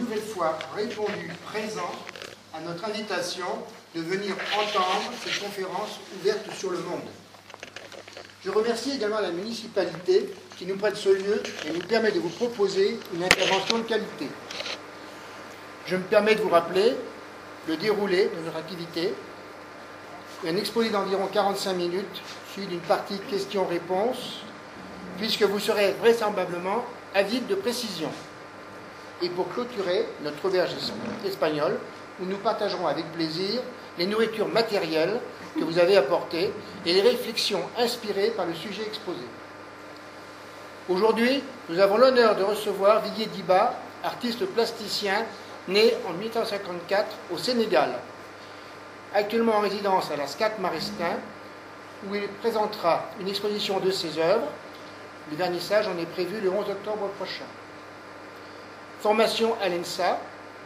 nouvelle fois répondu présent à notre invitation de venir entendre cette conférence ouverte sur le monde. Je remercie également la municipalité qui nous prête ce lieu et nous permet de vous proposer une intervention de qualité. Je me permets de vous rappeler le déroulé de notre activité. Un exposé d'environ 45 minutes, suivi d'une partie questions-réponses, puisque vous serez vraisemblablement avide de précision. Et pour clôturer notre auberge espagnole, où nous partagerons avec plaisir les nourritures matérielles que vous avez apportées et les réflexions inspirées par le sujet exposé. Aujourd'hui, nous avons l'honneur de recevoir Didier Diba, artiste plasticien né en 1954 au Sénégal, actuellement en résidence à la SCAT Marestin, où il présentera une exposition de ses œuvres. Le vernissage en est prévu le 11 octobre prochain. Formation à l'ENSA,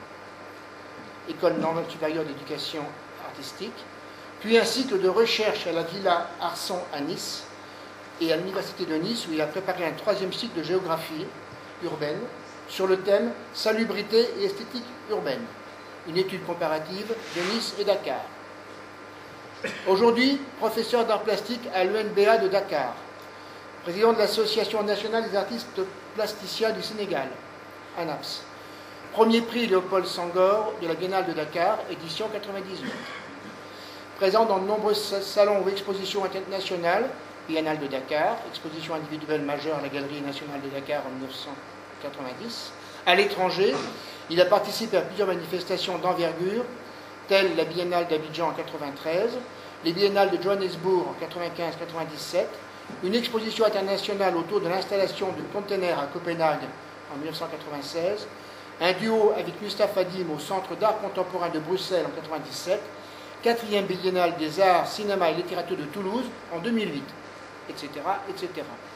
École normale supérieure d'éducation artistique, puis un cycle de recherche à la Villa Arson à Nice et à l'Université de Nice, où il a préparé un 3e cycle de géographie urbaine sur le thème salubrité et esthétique urbaine, une étude comparative de Nice et Dakar. Aujourd'hui, professeur d'art plastique à l'UNBA de Dakar, président de l'Association nationale des artistes plasticiens du Sénégal, ANAPS. Premier prix Léopold Senghor de la Biennale de Dakar, édition 98. Présent dans de nombreux salons ou expositions internationales, Biennale de Dakar, exposition individuelle majeure à la Galerie nationale de Dakar en 1990. À l'étranger, il a participé à plusieurs manifestations d'envergure, telles la Biennale d'Abidjan en 1993, les Biennales de Johannesburg en 1995-1997, une exposition internationale autour de l'installation du container à Copenhague en 1996, un duo avec Mustapha Dim au Centre d'art contemporain de Bruxelles en 1997, 4e Biennale des arts, cinéma et littérature de Toulouse en 2008, etc., etc.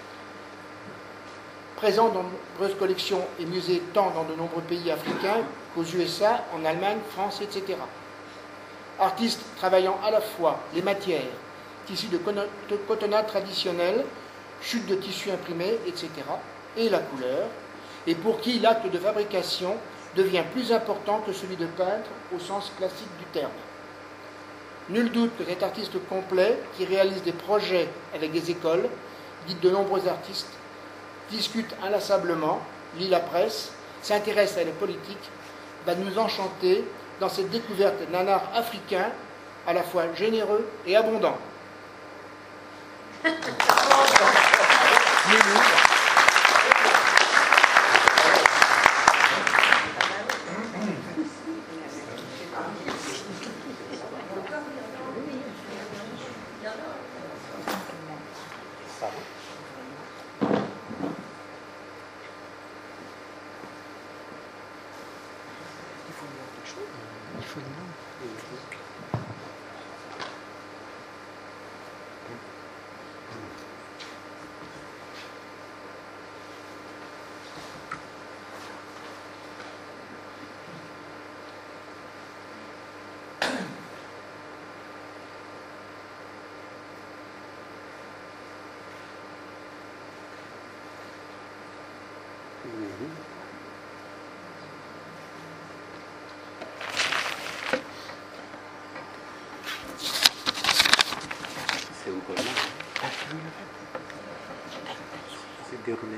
Présent dans de nombreuses collections et musées tant dans de nombreux pays africains qu'aux USA, en Allemagne, France, etc. Artiste travaillant à la fois les matières, tissus de cotonnade traditionnel, chute de tissu imprimé, etc., et la couleur, et pour qui l'acte de fabrication devient plus important que celui de peintre au sens classique du terme. Nul doute que cet artiste complet, qui réalise des projets avec des écoles, guide de nombreux artistes, discute inlassablement, lit la presse, s'intéresse à la politique, va nous enchanter dans cette découverte d'un art africain à la fois généreux et abondant. C'est déroulé.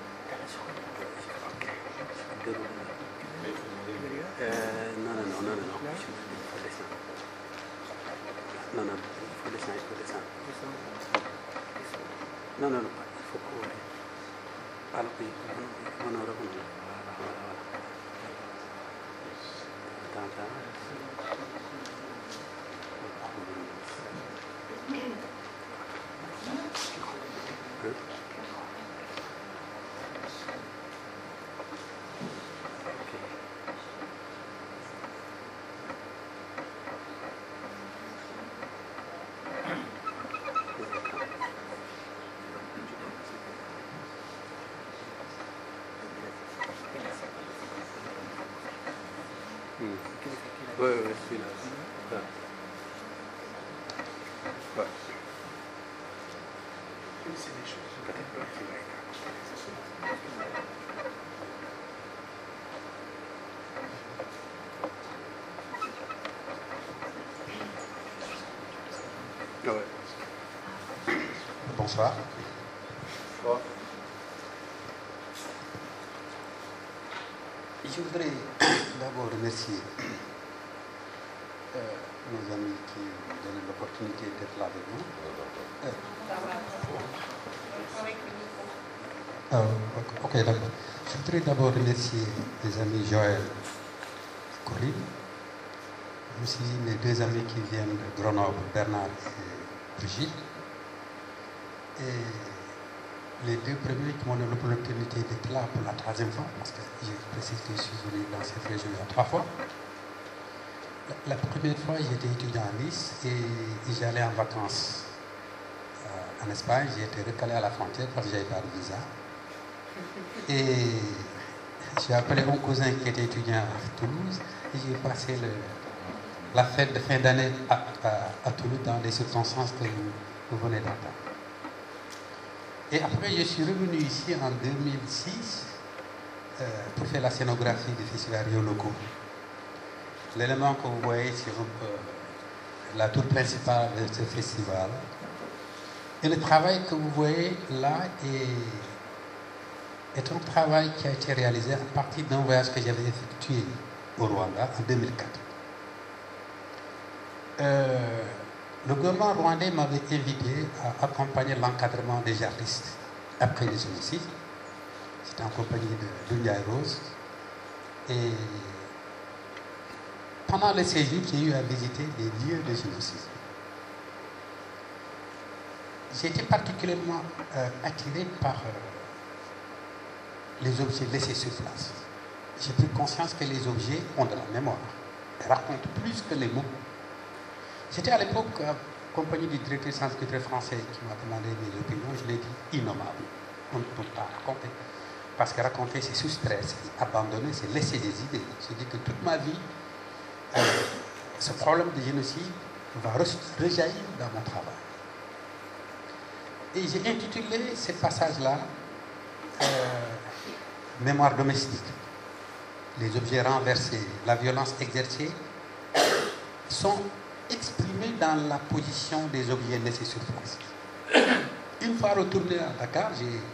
Non. Il faut descendre. Non, il faut courir. Alors, voilà. Attends. Ouais, celui-là. Ouais. C'est des choses. Peut-être. bonsoir. Je voudrais d'abord remercier nos amis qui nous donnent l'opportunité d'être là avec nous. Ok, d'accord. Je voudrais d'abord remercier mes amis Joël et Corinne, aussi mes deux amis qui viennent de Grenoble, Bernard et Brigitte, et les deux premiers qui m'ont donné l'opportunité d'être là pour la troisième fois, parce que je précise que je suis venu dans cette région il y a 3 fois. La première fois, j'étais étudiant à Nice et j'allais en vacances en Espagne. J'ai été recalé à la frontière parce que je n'avais pas de visa. Et j'ai appelé mon cousin qui était étudiant à Toulouse et j'ai passé la fête de fin d'année à Toulouse dans des circonstances que vous venez d'entendre. Et après, je suis revenu ici en 2006 pour faire la scénographie des festivals Rio Loco. L'élément que vous voyez sur la tour principale de ce festival. Et le travail que vous voyez là est un travail qui a été réalisé à partir d'un voyage que j'avais effectué au Rwanda en 2004. Le gouvernement rwandais m'avait invité à accompagner l'encadrement des artistes après les génocides. C'était en compagnie de Dunia Rose. Et pendant le séjour, j'ai eu à visiter des lieux de génocide. J'ai été particulièrement attiré par les objets laissés sur place. J'ai pris conscience que les objets ont de la mémoire et racontent plus que les mots. J'étais à l'époque en compagnie du directeur du Centre culturel français qui m'a demandé mes opinions. Je l'ai dit innommable. On ne peut pas raconter. Parce que raconter, c'est soustraire, c'est abandonner, c'est laisser des idées. J'ai dit que toute ma vie, ce problème de génocide va rejaillir dans mon travail. Et j'ai intitulé ce passage-là Mémoire domestique. Les objets renversés, la violence exercée sont exprimés dans la position des objets laissés sur place. Une fois retourné à Dakar,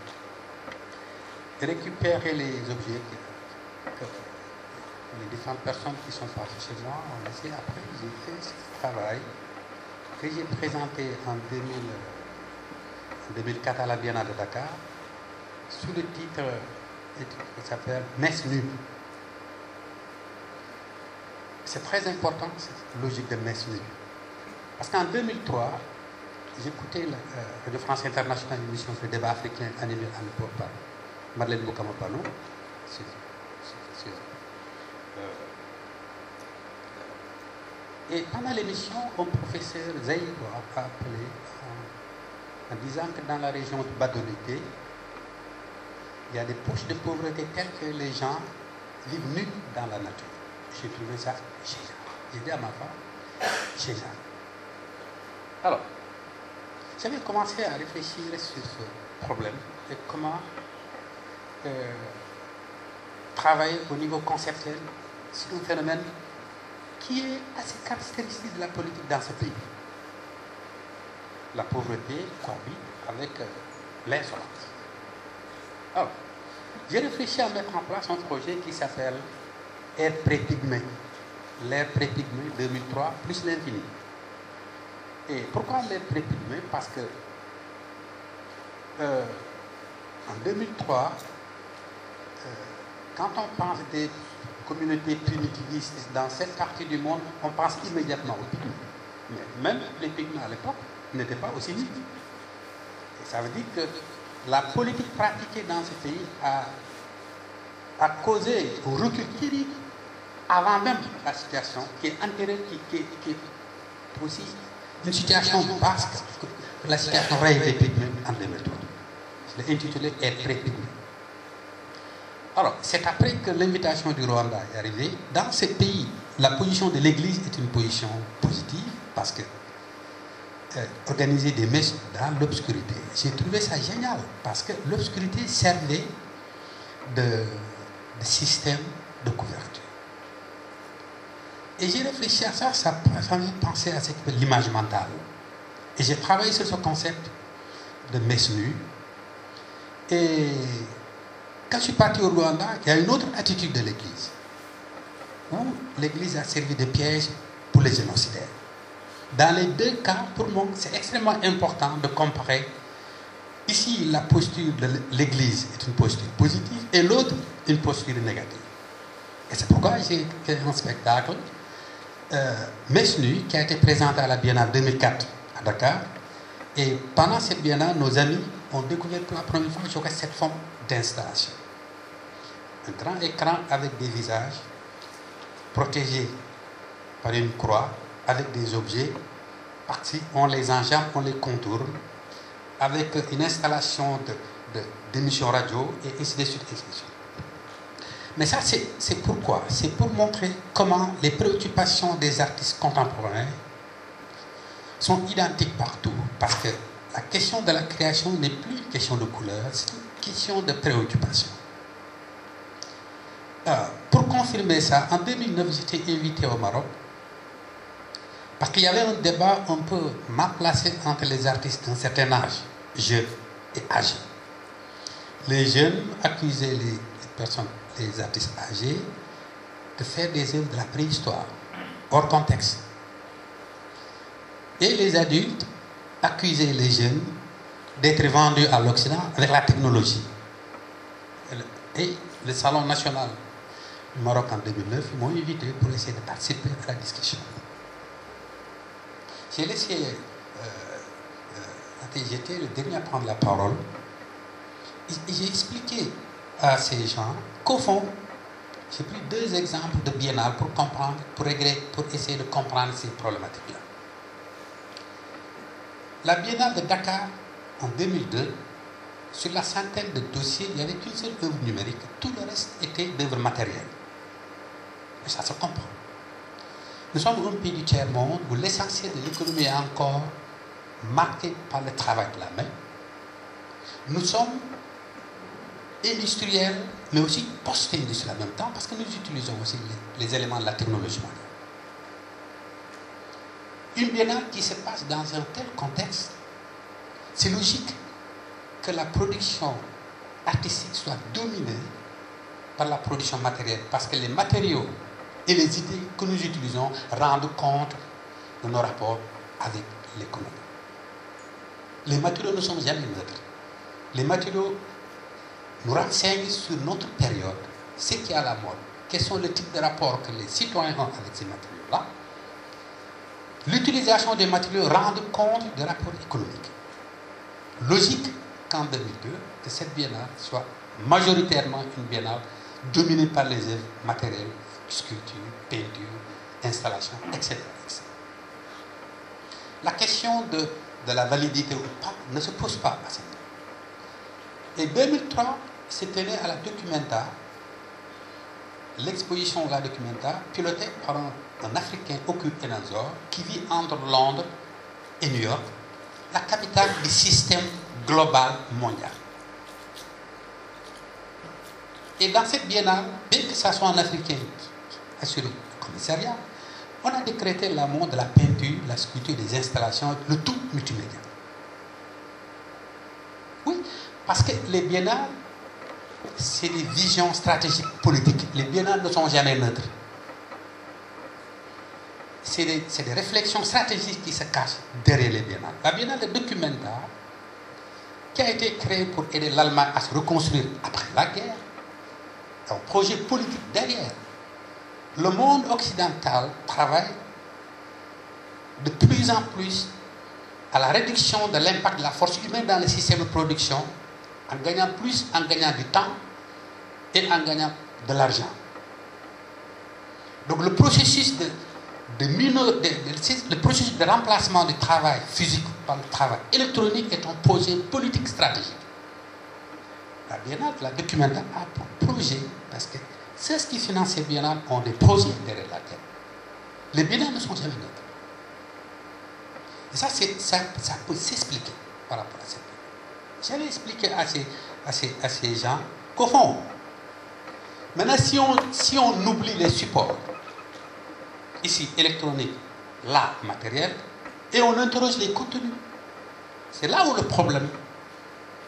j'ai récupéré les objets que les différentes personnes qui sont passées chez moi ont laissé. Après, j'ai fait ce travail que j'ai présenté en 2004 à la Biennale de Dakar sous le titre qui s'appelle Messe nue. C'est très important cette logique de messe nue. Parce qu'en 2003, j'écoutais Radio France Internationale, une émission sur le débat africain animée à l'époque par Madeleine Bokamopano. Et pendant l'émission, un professeur Zaïd a appelé en disant que dans la région de Badolité, il y a des poches de pauvreté telles que les gens vivent nus dans la nature. J'ai trouvé ça génial. J'ai dit à ma femme, génial. Alors, j'avais commencé à réfléchir sur ce problème et comment travailler au niveau conceptuel sur un phénomène qui est assez caractéristique de la politique dans ce pays. La pauvreté cohabite avec l'insolence. Alors, j'ai réfléchi à mettre en place un projet qui s'appelle Air pré-pygmée. L'Air pré-pygmée 2003 plus l'infini. Et pourquoi l'Air pré-pygmée? Parce que en 2003, quand on pense des communautés primitivistes dans cette partie du monde, on pense immédiatement aux pygmées. Mais même les pygmées à l'époque n'étaient pas aussi vite. Et ça veut dire que la politique pratiquée dans ce pays a causé un recul terrible avant même la situation qui est antérieure, qui est aussi une situation basse que la situation réelle des pygmées en 2003. Je l'ai intitulé Air pré-pygmée. Alors, c'est après que l'invitation du Rwanda est arrivée. Dans ce pays, la position de l'Église est une position positive parce que organiser des messes dans l'obscurité. J'ai trouvé ça génial parce que l'obscurité servait de système de couverture. Et j'ai réfléchi à ça, ça m'a fait penser à l'image mentale. Et j'ai travaillé sur ce concept de Mesnu. Et quand je suis parti au Rwanda, il y a une autre attitude de l'Église, où l'Église a servi de piège pour les génocidaires. Dans les deux cas, pour moi, c'est extrêmement important de comparer. Ici, la posture de l'Église est une posture positive et l'autre, une posture négative. Et c'est pourquoi j'ai créé un spectacle, Mesnu, qui a été présenté à la Biennale 2004 à Dakar. Et pendant cette Biennale, nos amis ont découvert pour la première fois cette forme d'installation. Un grand écran avec des visages protégés par une croix, avec des objets partis, on les enjambe, on les contourne, avec une installation d'émissions radio, et ainsi de suite, ainsi de suite. Mais ça, c'est pourquoi? C'est pour montrer comment les préoccupations des artistes contemporains sont identiques partout, parce que la question de la création n'est plus une question de couleur, c'est une question de préoccupation. Pour confirmer ça, en 2009, j'étais invité au Maroc, parce qu'il y avait un débat un peu mal placé entre les artistes d'un certain âge, jeunes et âgés. Les jeunes accusaient les artistes âgés de faire des œuvres de la préhistoire, hors contexte. Et les adultes accusaient les jeunes d'être vendus à l'Occident avec la technologie. Et le Salon national du Maroc en 2009, ils m'ont invité pour essayer de participer à la discussion. J'ai laissé, j'étais le dernier à prendre la parole, et j'ai expliqué à ces gens qu'au fond, j'ai pris deux exemples de biennale pour comprendre, pour essayer de comprendre ces problématiques-là. La biennale de Dakar, en 2002, sur la centaine de dossiers, il n'y avait qu'une seule œuvre numérique. Tout le reste était d'œuvres matérielles. Et ça se comprend. Nous sommes un pays du tiers-monde où l'essentiel de l'économie est encore marqué par le travail de la main. Nous sommes industriels, mais aussi post-industriels en même temps, parce que nous utilisons aussi les éléments de la technologie moderne. Une biennale qui se passe dans un tel contexte, c'est logique que la production artistique soit dominée par la production matérielle, parce que les matériaux et les idées que nous utilisons rendent compte de nos rapports avec l'économie. Les matériaux ne sont jamais neutres. Les matériaux nous renseignent sur notre période, ce qui est à la mode, quels sont les types de rapports que les citoyens ont avec ces matériaux-là. L'utilisation des matériaux rend compte des rapports économiques. Logique qu'en 2002, que cette biennale soit majoritairement une biennale dominée par les œuvres matérielles, sculpture, peinture, installation, etc., etc. La question de la validité ou pas ne se pose pas à cette biennale. Et 2003, c'était né à la Documenta, l'exposition de la Documenta, pilotée par un Africain, Okur Enazor, qui vit entre Londres et New York, la capitale du système global mondial. Et dans cette biennale, bien que ce soit un Africain qui assure le commissariat, on a décrété l'amour de la peinture, la sculpture, des installations, le tout multimédia. Oui, parce que les biennales, c'est des visions stratégiques politiques. Les biennales ne sont jamais neutres. C'est des réflexions stratégiques qui se cachent derrière les biennales. La biennale de Documenta, qui a été créée pour aider l'Allemagne à se reconstruire après la guerre, un projet politique derrière. Le monde occidental travaille de plus en plus à la réduction de l'impact de la force humaine dans le système de production, en gagnant plus, en gagnant du temps et en gagnant de l'argent. Donc le processus le processus de remplacement du travail physique par le travail électronique est un projet politique stratégique. La Biennale, la Documenta a pour projet, parce que ceux qui financent ces biennales ont des projets derrière la tête. Les biennales ne sont jamais neutres. Et ça peut s'expliquer par rapport à cette biennale. J'avais expliqué à ces gens qu'au fond, maintenant si on oublie les supports, ici électronique, là matériel, et on interroge les contenus, c'est là où le problème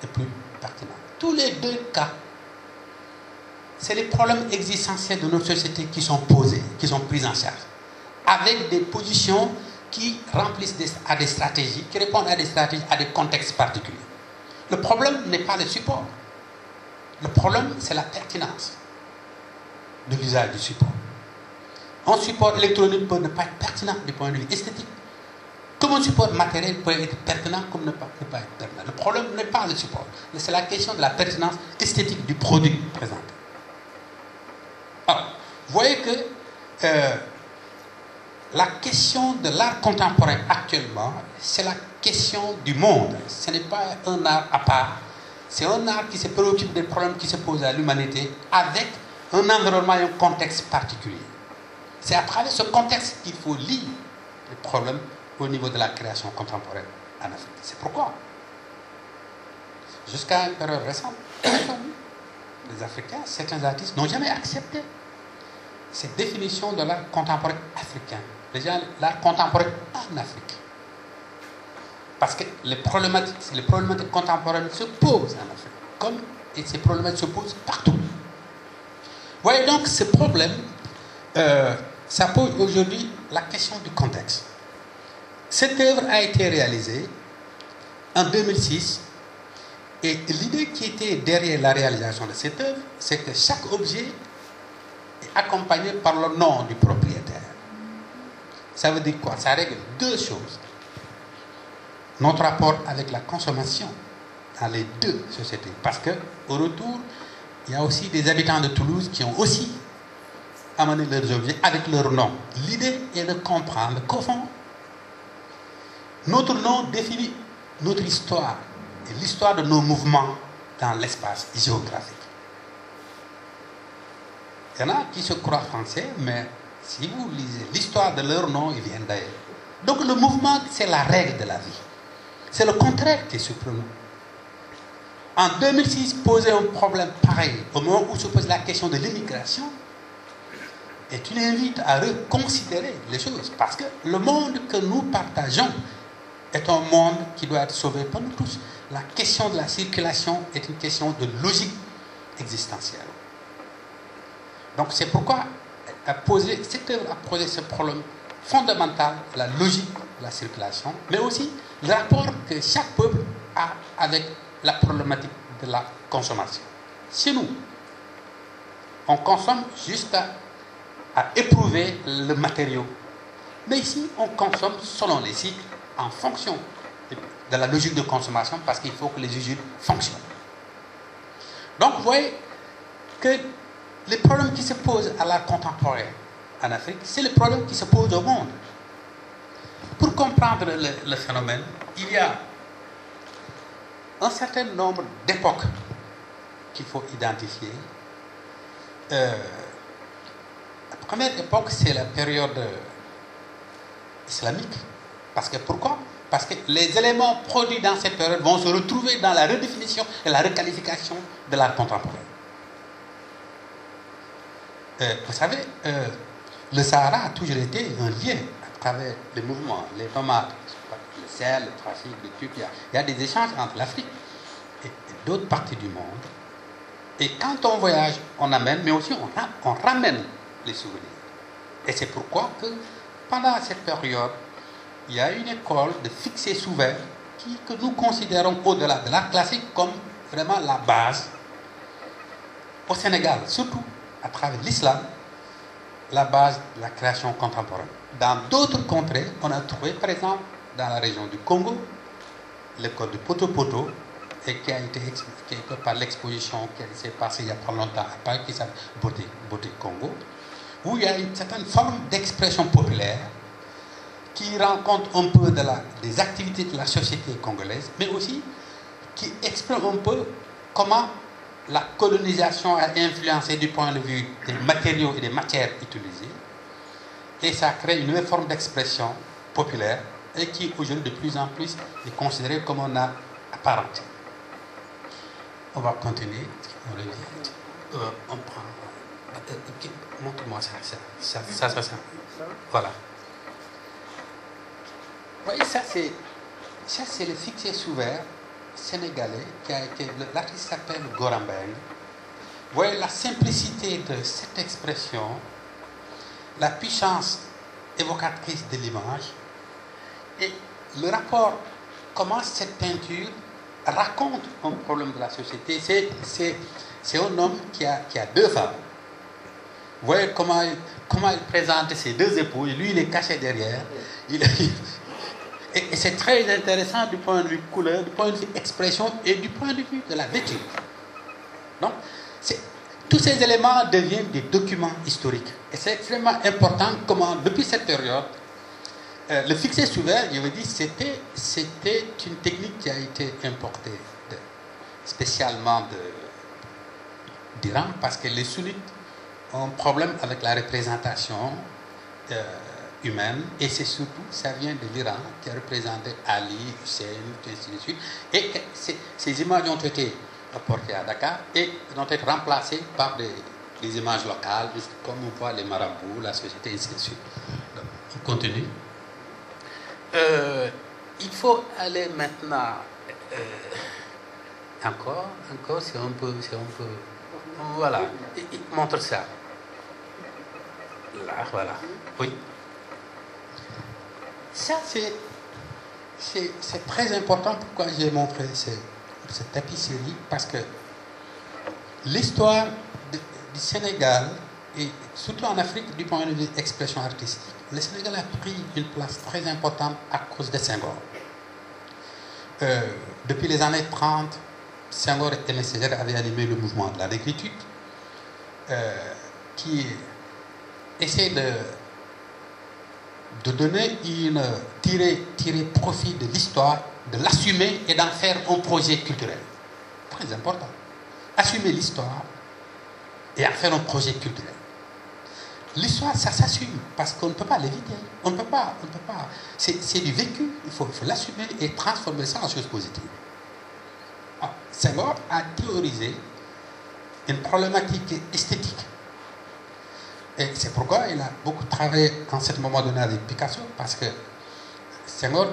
et plus pertinent. Tous les deux cas, c'est les problèmes existentiels de notre société qui sont posés, qui sont pris en charge, avec des positions qui remplissent à des stratégies, qui répondent à des stratégies, à des contextes particuliers. Le problème n'est pas le support. Le problème, c'est la pertinence de l'usage du support. Un support électronique peut ne pas être pertinent du point de vue esthétique. Comme un support matériel peut être pertinent comme ne pas être pertinent. Le problème n'est pas le support, mais c'est la question de la pertinence esthétique du produit présenté. Alors, vous voyez que la question de l'art contemporain actuellement, c'est la question du monde. Ce n'est pas un art à part. C'est un art qui se préoccupe des problèmes qui se posent à l'humanité avec un environnement et un contexte particulier. C'est à travers ce contexte qu'il faut lire les problèmes au niveau de la création contemporaine en Afrique. C'est pourquoi, jusqu'à une période récente, les Africains, certains artistes n'ont jamais accepté cette définition de l'art contemporain africain. Déjà, l'art contemporain en Afrique. Parce que les problématiques contemporaines se posent en Afrique, et ces problématiques se posent partout. Vous voyez donc, ce problème, ça pose aujourd'hui la question du contexte. Cette œuvre a été réalisée en 2006, et l'idée qui était derrière la réalisation de cette œuvre, c'est que chaque objet est accompagné par le nom du propriétaire. Ça veut dire quoi? Ça règle deux choses. Notre rapport avec la consommation dans les deux sociétés. Parce qu'au retour, il y a aussi des habitants de Toulouse qui ont aussi amené leurs objets avec leur nom. L'idée est de comprendre qu'au fond, notre nom définit notre histoire et l'histoire de nos mouvements dans l'espace géographique. Il y en a qui se croient français, mais si vous lisez l'histoire de leur nom, ils viennent d'ailleurs. Donc le mouvement, c'est la règle de la vie. C'est le contraire qui est surprenant. En 2006, poser un problème pareil, au moment où se pose la question de l'immigration, est une invite à reconsidérer les choses. Parce que le monde que nous partageons est un monde qui doit être sauvé par nous tous. La question de la circulation est une question de logique existentielle. Donc c'est pourquoi cette œuvre a posé ce problème fondamental, la logique de la circulation, mais aussi le rapport que chaque peuple a avec la problématique de la consommation. Chez nous, on consomme juste à éprouver le matériau. Mais ici, on consomme selon les cycles, en fonction de la logique de consommation, parce qu'il faut que les usines fonctionnent. Donc, vous voyez que les problèmes qui se posent à l'art contemporain en Afrique, c'est les problèmes qui se posent au monde. Pour comprendre le phénomène, il y a un certain nombre d'époques qu'il faut identifier. La première époque, c'est la période islamique. Parce que pourquoi? Parce que les éléments produits dans cette période vont se retrouver dans la redéfinition et la requalification de l'art contemporain. Vous savez, le Sahara a toujours été un lien à travers les mouvements, les nomades, le sel, le trafic, le truc. Il y a des échanges entre l'Afrique et d'autres parties du monde. Et quand on voyage, on amène, mais aussi on ramène les souvenirs. Et c'est pourquoi que pendant cette période, il y a une école de fixés sous verre que nous considérons au-delà de l'art classique comme vraiment la base. Au Sénégal, surtout à travers l'islam, la base de la création contemporaine. Dans d'autres contrées, on a trouvé, par exemple, dans la région du Congo, l'école de Poto-Poto, et qui a été expliquée par l'exposition qui s'est passée il n'y a pas longtemps à Paris, qui s'appelle Beauté Congo, où il y a une certaine forme d'expression populaire qui rend compte un peu des activités de la société congolaise, mais aussi qui exprime un peu comment la colonisation a influencé du point de vue des matériaux et des matières utilisées. Et ça crée une nouvelle forme d'expression populaire et qui aujourd'hui de plus en plus est considérée comme un art apparent. On va continuer. On prend. Montre-moi ça. Voilà. Vous voyez, ça c'est le fixé sous verre sénégalais, l'artiste s'appelle Gorambeng. Vous voyez la simplicité de cette expression, la puissance évocatrice de l'image et le rapport, comment cette peinture raconte un problème de la société. C'est un homme qui a deux femmes. Vous voyez comment il présente ses deux épouses, lui il est caché derrière. Et c'est très intéressant du point de vue couleur, du point de vue expression et du point de vue de la lecture. Donc, tous ces éléments deviennent des documents historiques. Et c'est extrêmement important comment, depuis cette période, le fixé sous verre, je veux dire, c'était une technique qui a été importée spécialement d'Iran, parce que les sunnites ont un problème avec la représentation humaine, et c'est surtout, ça vient de l'Iran, qui a représenté Ali, Hussein, ainsi de suite, et ces images ont été apportées à Dakar et ont été remplacées par des images locales, comme on voit les marabouts, la société, ainsi de suite. Donc, on continue. Il faut aller maintenant encore, c'est un peu, voilà, il montre ça. Là, voilà, oui. Ça, c'est très important. Pourquoi j'ai montré cette tapisserie? Parce que l'histoire du Sénégal, et surtout en Afrique, du point de vue expression artistique, le Sénégal a pris une place très importante à cause de Senghor. Depuis les années 30, Senghor et Aimé Césaire avaient animé le mouvement de la négritude, qui essaie de donner tirer profit de l'histoire, de l'assumer et d'en faire un projet culturel. Très important. Assumer l'histoire et en faire un projet culturel. L'histoire, ça s'assume, parce qu'on ne peut pas l'éviter. On ne peut pas. C'est du vécu, il faut l'assumer et transformer ça en chose positive. Senghor a théorisé une problématique esthétique. Et c'est pourquoi il a beaucoup travaillé en ce moment donné avec Picasso, parce que Senghor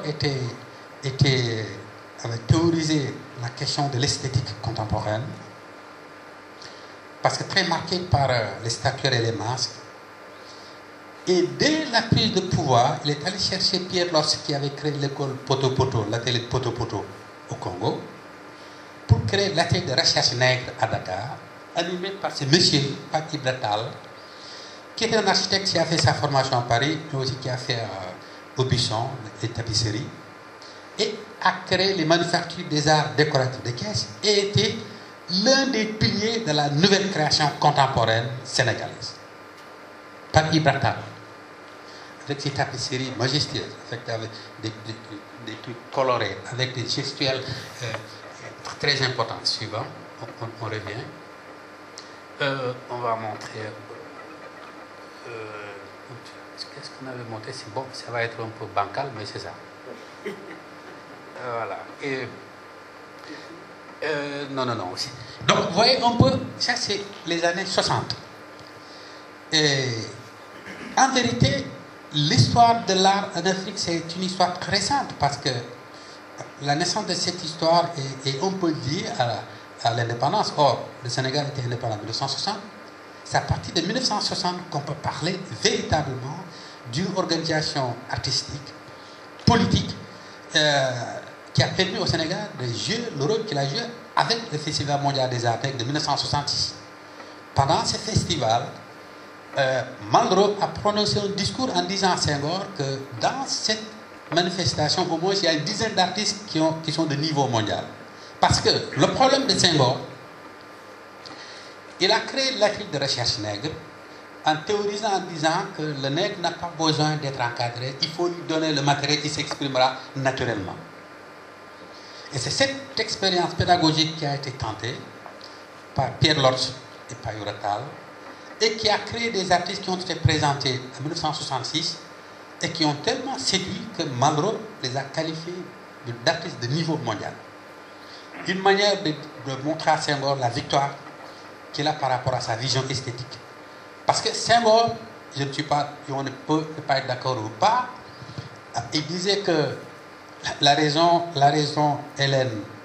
avait théorisé la question de l'esthétique contemporaine, parce que très marqué par les statuaires et les masques. Et dès la prise de pouvoir, il est allé chercher Pierre Lors, qui avait créé l'école Poto-Poto, l'atelier de Poto-Poto au Congo, pour créer l'atelier de recherche nègre à Dakar, animé par ce monsieur, Papi Bratal, qui était un architecte qui a fait sa formation à Paris, mais aussi qui a fait au Buisson, les tapisseries, et a créé les manufactures des arts décoratifs de caisse, et était l'un des piliers de la nouvelle création contemporaine sénégalaise. Papi Bratal, avec ses tapisseries majestueuses, avec des trucs colorés, avec des gestuels très importants. Suivant, on revient. On va montrer. Qu'est-ce qu'on avait montré? C'est bon, ça va être un peu bancal, mais c'est ça. Voilà. Et, non. Donc, vous voyez un peu, ça c'est les années 60. Et en vérité, l'histoire de l'art en Afrique, c'est une histoire très récente, parce que la naissance de cette histoire est on peut dire, à l'indépendance. Or, le Sénégal était indépendant en 1960. C'est à partir de 1960 qu'on peut parler véritablement d'une organisation artistique, politique, qui a permis au Sénégal de jouer le rôle qu'il a joué avec le Festival mondial des arts de 1966. Pendant ce festival, Malraux a prononcé un discours en disant à Senghor que dans cette manifestation, au moins, il y a une dizaine d'artistes qui sont de niveau mondial. Parce que le problème de Senghor, il a créé l'atelier de recherche nègre en théorisant, en disant que le nègre n'a pas besoin d'être encadré, il faut lui donner le matériel, il s'exprimera naturellement. Et c'est cette expérience pédagogique qui a été tentée par Pierre Lors et par Yuratal, et qui a créé des artistes qui ont été présentés en 1966 et qui ont tellement séduit que Malraux les a qualifiés d'artistes de niveau mondial. Une manière de montrer à Senghor la victoire qu'il a par rapport à sa vision esthétique. Parce que Senghor, on ne peut pas être d'accord ou pas, il disait que la raison Hélène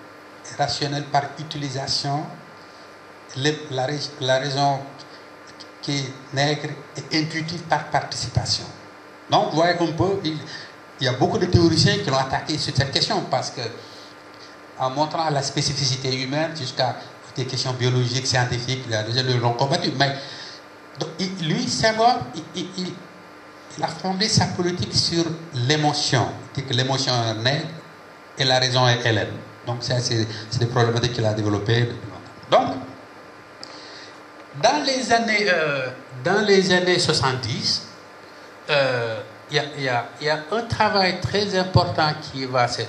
rationnelle par utilisation, la raison qui est nègre et intuitive par participation. Donc, vous voyez un peu, il y a beaucoup de théoriciens qui l'ont attaqué sur cette question parce que, en montrant la spécificité humaine jusqu'à des questions biologiques, scientifiques, les gens l'ont combattu. Mais donc, lui, Senghor, il a fondé sa politique sur l'émotion. Il dit que l'émotion est nègre et la raison est hélène. Donc, ça, c'est des problématiques qu'il a développées depuis longtemps. Donc, dans les années 70, il y a un travail très important qui va se...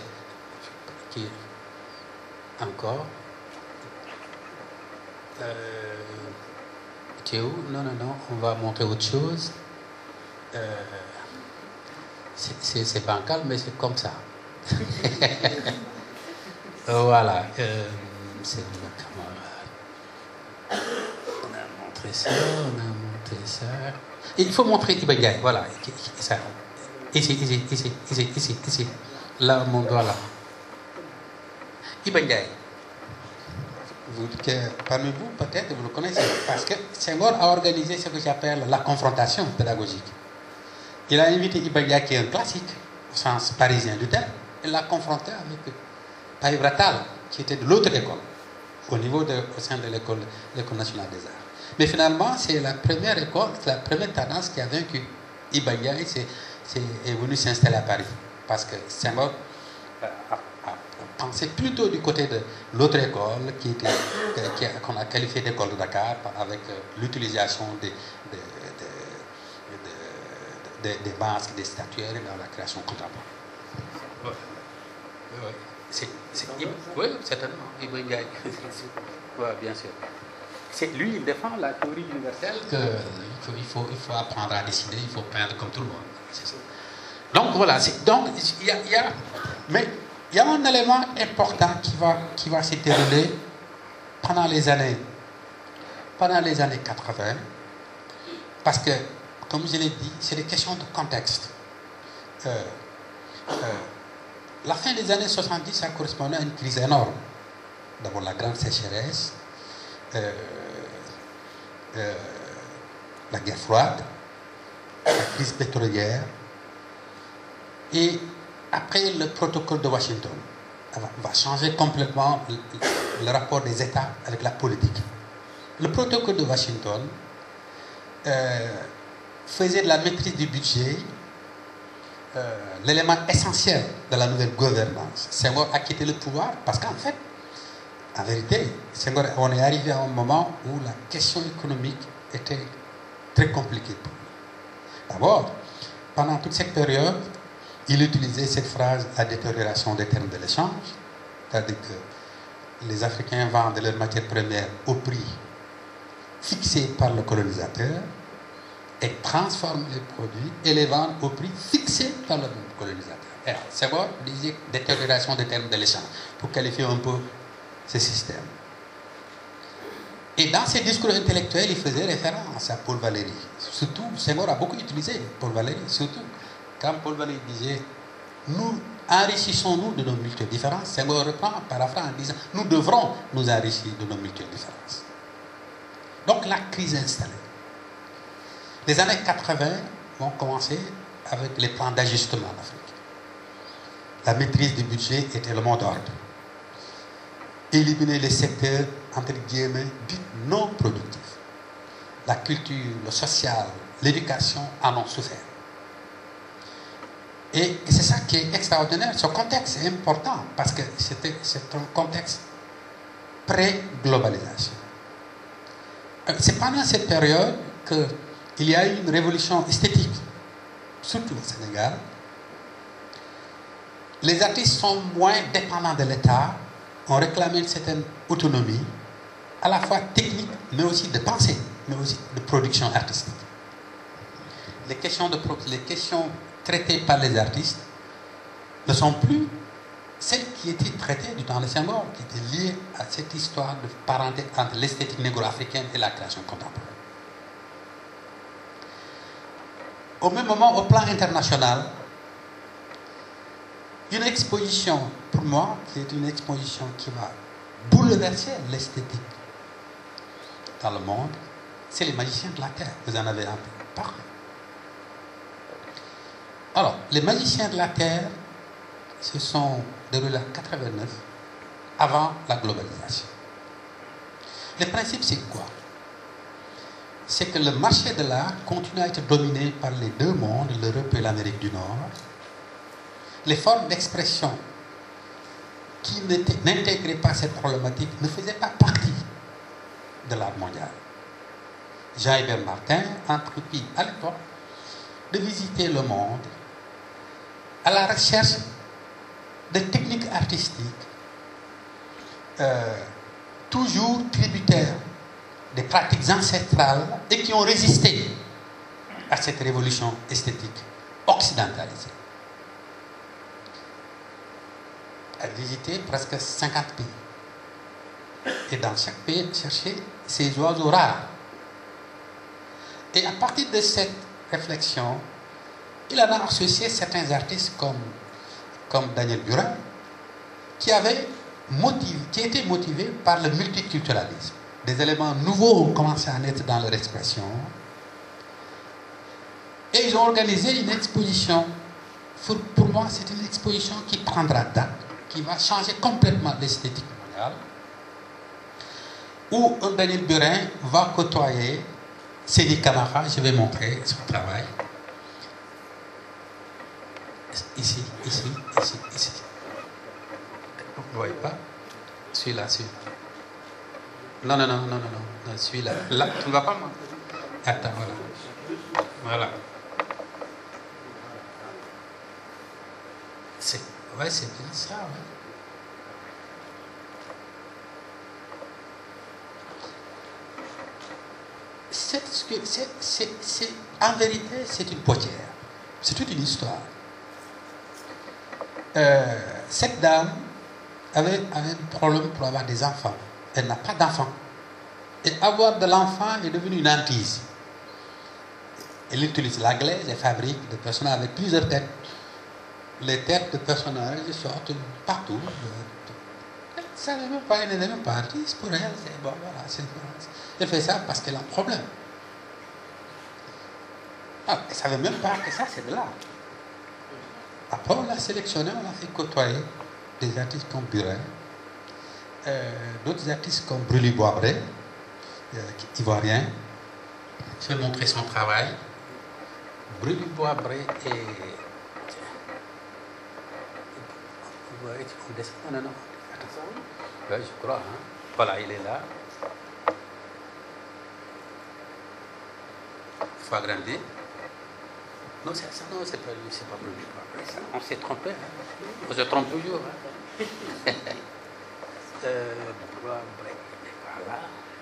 Encore. Tu es où? Non, on va montrer autre chose. C'est bancal, mais c'est comme ça. Voilà. C'est le camarade. On a montré ça. Il faut montrer Iba Ndiaye, voilà. Ça. Ici. Là, mon doigt là. Iba Ndiaye. Parmi vous, peut-être, vous le connaissez, parce que Senghor a organisé ce que j'appelle la confrontation pédagogique. Il a invité Iba Ndiaye, qui est un classique, au sens parisien du terme, et l'a confronté avec Paï Bratal, qui était de l'autre école, au sein de l'école nationale des arts. Mais finalement, c'est la première école, c'est la première tendance qui a vaincu. Iba Ndiaye est venu s'installer à Paris, parce que Senghor pensait plutôt du côté de l'autre école qu'on a qualifiée d'école de Dakar avec l'utilisation des masques, des statuaires dans la création contemporaine. Oui, certainement. Iba Ndiaye. Oui, bien sûr. Lui, il défend la théorie universelle qu'il faut apprendre à dessiner, il faut peindre comme tout le monde. C'est ça. Donc voilà. Mais il y a un élément important qui va se dérouler pendant les années 80, parce que, comme je l'ai dit, c'est des questions de contexte. La fin des années 70, ça correspondait à une crise énorme. D'abord la grande sécheresse, la guerre froide, la crise pétrolière, et après le protocole de Washington va changer complètement le rapport des États avec la politique. Le protocole de Washington faisait de la maîtrise du budget l'élément essentiel de la nouvelle gouvernance. Senghor a quitté le pouvoir parce qu'en fait, en vérité, Senghor, on est arrivé à un moment où la question économique était très compliquée pour lui. D'abord, pendant toute cette période, il utilisait cette phrase, la détérioration des termes de l'échange, c'est-à-dire que les Africains vendent leurs matières premières au prix fixé par le colonisateur et transforment les produits et les vendent au prix fixé par le colonisateur. Alors, Senghor disait détérioration des termes de l'échange pour qualifier un peu ce système. Et dans ses discours intellectuels, il faisait référence à Paul Valéry. Surtout, Senghor a beaucoup utilisé Paul Valéry, surtout quand Paul Valéry disait « Nous enrichissons-nous de nos multiples différences », Senghor reprend paraphrase en disant « Nous devrons nous enrichir de nos multiples différences ». Donc la crise est installée. Les années 80 vont commencer avec les plans d'ajustement en Afrique. La maîtrise du budget était le mot d'ordre. Éliminer les secteurs, entre guillemets, dits non productifs. La culture, le social, l'éducation en ont souffert. Et c'est ça qui est extraordinaire. Ce contexte est important parce que c'est un contexte pré-globalisation. C'est pendant cette période qu'il y a eu une révolution esthétique, surtout au Sénégal. Les artistes sont moins dépendants de l'État, ont réclamé une certaine autonomie, à la fois technique, mais aussi de pensée, mais aussi de production artistique. Les questions traitées par les artistes ne sont plus celles qui étaient traitées du temps de Senghor, qui étaient liées à cette histoire de parenté entre l'esthétique négro-africaine et la création contemporaine. Au même moment, au plan international, une exposition, pour moi, qui est une exposition qui va bouleversé l'esthétique dans le monde, c'est les magiciens de la Terre. Vous en avez un peu parlé. Alors, les magiciens de la Terre se sont déroulés en 89, avant la globalisation. Le principe, c'est quoi? C'est que le marché de l'art continue à être dominé par les deux mondes, l'Europe et l'Amérique du Nord. Les formes d'expression qui n'intégraient pas cette problématique ne faisaient pas partie de l'art mondial. Jean-Hébert Martin entreprit à l'époque de visiter le monde à la recherche de techniques artistiques toujours tributaires des pratiques ancestrales et qui ont résisté à cette révolution esthétique occidentalisée. Elle a visité presque 50 pays. Et dans chaque pays, chercher ces oiseaux rares. Et à partir de cette réflexion, il en a associé certains artistes comme Daniel Buren, qui étaient motivés par le multiculturalisme. Des éléments nouveaux ont commencé à naître dans leur expression. Et ils ont organisé une exposition. Pour moi, c'est une exposition qui prendra date, qui va changer complètement l'esthétique mondiale, où un Daniel Buren va côtoyer Sedi Camara. Je vais montrer son travail. Ici. Vous ne voyez pas? Celui-là, Non, celui-là. Là, tu ne vas pas le montrer. Attends, voilà. C'est bien ça, ouais. En vérité, c'est une potière. C'est toute une histoire. Cette dame avait un problème pour avoir des enfants. Elle n'a pas d'enfants. Et avoir de l'enfant est devenu une hantise. Elle utilise la glaise, elle fabrique des personnages avec plusieurs têtes. Les têtes de personnages sortent partout. Ça n'est même pas, elle n'est même pas artiste pour elle. Bon, voilà, elle fait ça parce qu'elle a un problème. Elle ne savait même pas que ça, c'est de l'art. Après, on l'a sélectionné, on l'a fait côtoyer des artistes comme Buren, d'autres artistes comme Brûlis Boisbré, ivoirien. Je vais montrer son travail. Brûlis Boisbré et... Non. Oui, je crois. Hein? Voilà, il est là. Il faut agrandir. Non, c'est pas lui, c'est pas Brûlis Boisbré. On s'est trompé. Hein? On se trompe toujours. Hein? Boisbré, voilà.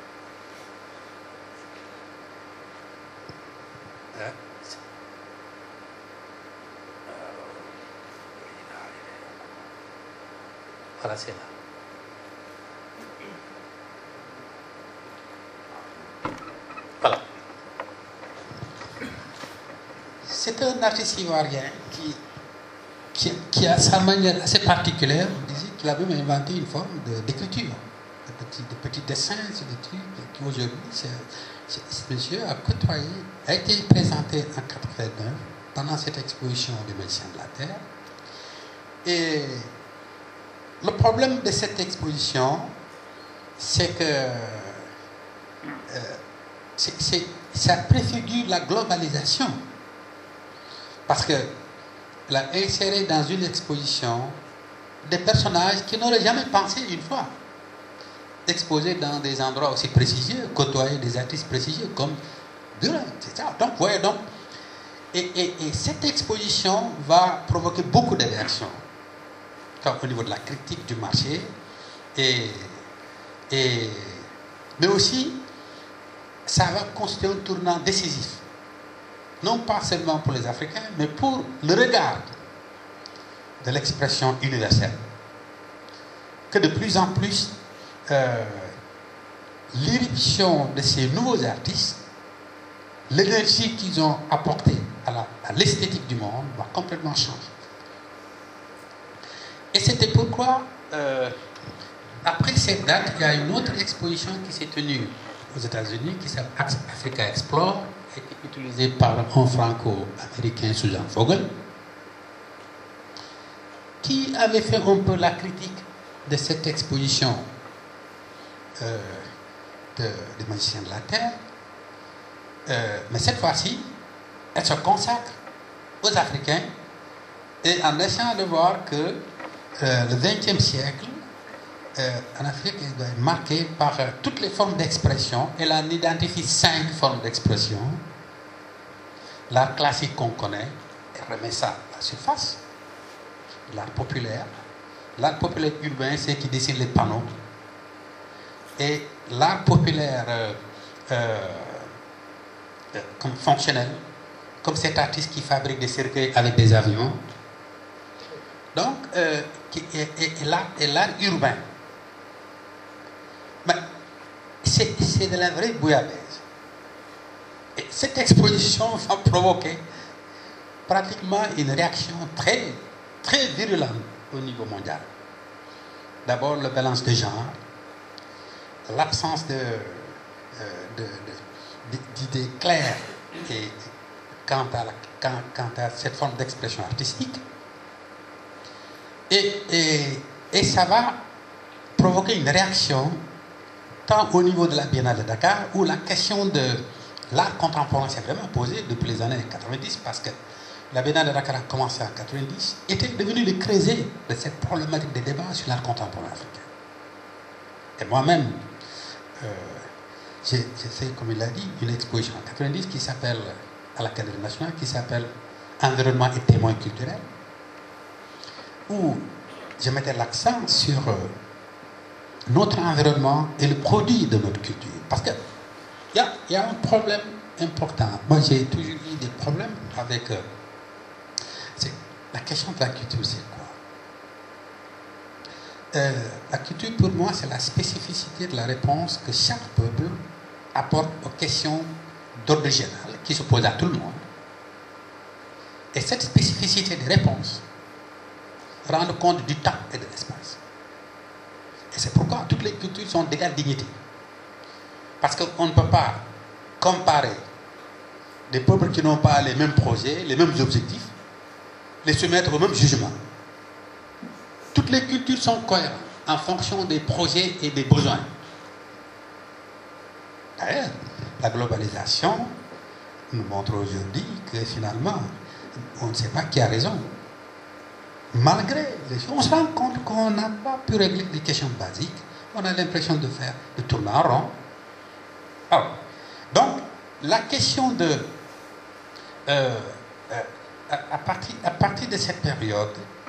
Hein? Voilà, c'est là. Voilà. C'est un artiste ivoirien qui a sa manière assez particulière. On disait qu'il a même inventé une forme d'écriture, de petits dessins, des trucs qui aujourd'hui, ce monsieur a été présenté en 1989 pendant cette exposition des magiciens de la Terre. Et le problème de cette exposition, c'est que ça préfigure la globalisation. Parce qu'elle a inséré dans une exposition des personnages qui n'auraient jamais pensé une fois exposer dans des endroits aussi prestigieux, côtoyer des artistes prestigieux comme Buren, c'est ça. Donc, voyez donc, et cette exposition va provoquer beaucoup de réactions. Au niveau de la critique du marché, mais aussi, ça va constituer un tournant décisif. Non pas seulement pour les Africains, mais pour le regard de l'expression universelle. Que de plus en plus, l'irruption de ces nouveaux artistes, l'énergie qu'ils ont apportée à l'esthétique du monde va complètement changer. Et c'était pourquoi après cette date, il y a une autre exposition qui s'est tenue aux États-Unis qui s'appelle Africa Explore, qui a été utilisée par un franco-américain, Susan Vogel, qui avait fait un peu la critique de cette exposition des magiciens de la Terre. Mais cette fois-ci, elle se consacre aux Africains et en essayant de voir que le XXe siècle en Afrique est marqué par toutes les formes d'expression. Elle en identifie 5 formes d'expression. L'art classique qu'on connaît, elle remet ça à la surface. L'art populaire urbain, c'est qui dessine les panneaux. Et l'art populaire comme fonctionnel, comme cet artiste qui fabrique des cercueils avec des avions. Donc, et l'art urbain. Mais c'est de la vraie bouillabaisse. Et cette exposition va provoquer pratiquement une réaction très, très virulente au niveau mondial. D'abord, le balance de genre, l'absence d'idées claires quant à cette forme d'expression artistique. Et ça va provoquer une réaction tant au niveau de la Biennale de Dakar, où la question de l'art contemporain s'est vraiment posée depuis les années 90, parce que la Biennale de Dakar a commencé en 90, était devenue le creuset de cette problématique de débat sur l'art contemporain africain. Et moi-même, j'ai fait, comme il l'a dit, une exposition en 90 qui s'appelle, à l'Académie nationale, qui s'appelle Environnement et témoins culturels, où je mettais l'accent sur notre environnement et le produit de notre culture. Parce qu'il y a un problème important. Moi, j'ai toujours eu des problèmes avec... la question de la culture, c'est quoi? La culture, pour moi, c'est la spécificité de la réponse que chaque peuple apporte aux questions d'ordre général qui se posent à tout le monde. Et cette spécificité de réponse rend compte du temps et de l'espace. Et c'est pourquoi toutes les cultures sont d'égale dignité. Parce qu'on ne peut pas comparer des peuples qui n'ont pas les mêmes projets, les mêmes objectifs, les soumettre au même jugement. Toutes les cultures sont cohérentes en fonction des projets et des besoins. D'ailleurs, la globalisation nous montre aujourd'hui que finalement, on ne sait pas qui a raison. Malgré les choses, on se rend compte qu'on n'a pas pu régler les questions basiques. On a l'impression de tourner en rond. Alors, donc, la question de... à partir de cette période,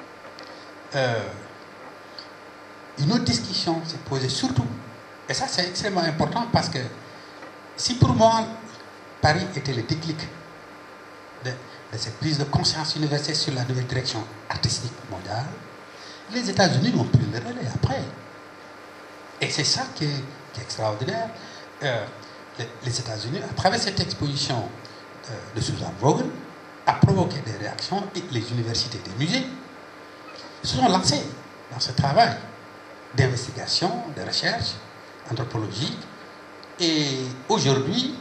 une autre discussion s'est posée surtout. Et ça, c'est extrêmement important parce que si pour moi, Paris était le déclic de cette prise de conscience universelle sur la nouvelle direction artistique mondiale, les États-Unis ont pris le relais après. Et c'est ça qui est extraordinaire. Les États-Unis, à travers cette exposition de Susan Vogel, a provoqué des réactions et les universités et les musées se sont lancés dans ce travail d'investigation, de recherche anthropologique. Et aujourd'hui,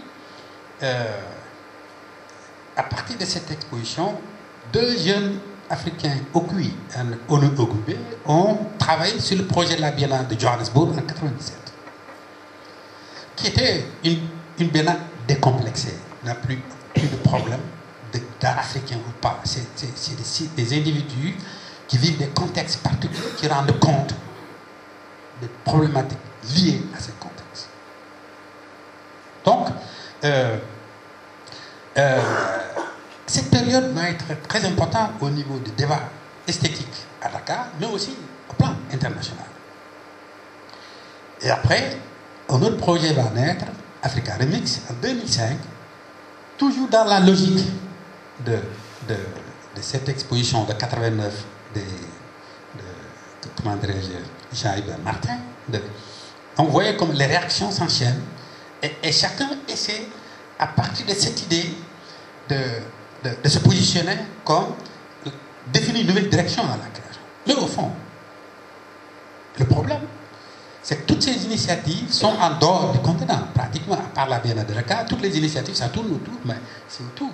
à partir de cette exposition, 2 jeunes Africains, Okui et Onu Ogube, ont travaillé sur le projet de la Biennale de Johannesburg en 1997, qui était une Biennale décomplexée, n'a plus de problème d'art africain ou pas. C'est des individus qui vivent des contextes particuliers qui rendent compte des problématiques liées à ces contextes. Donc, cette période va être très importante au niveau du débat esthétique à Dakar, mais aussi au plan international. Et après, un autre projet va naître, Africa Remix, en 2005, toujours dans la logique de cette exposition de 89 de Jean-Hubert Martin. On voyait comme les réactions s'enchaînent et chacun essaie, à partir de cette idée, de se positionner comme définir une nouvelle direction à la création. Mais au fond, le problème, ces initiatives sont en dehors du continent, pratiquement, à part la Biennale de Dakar, toutes les initiatives, ça tourne autour, mais c'est autour.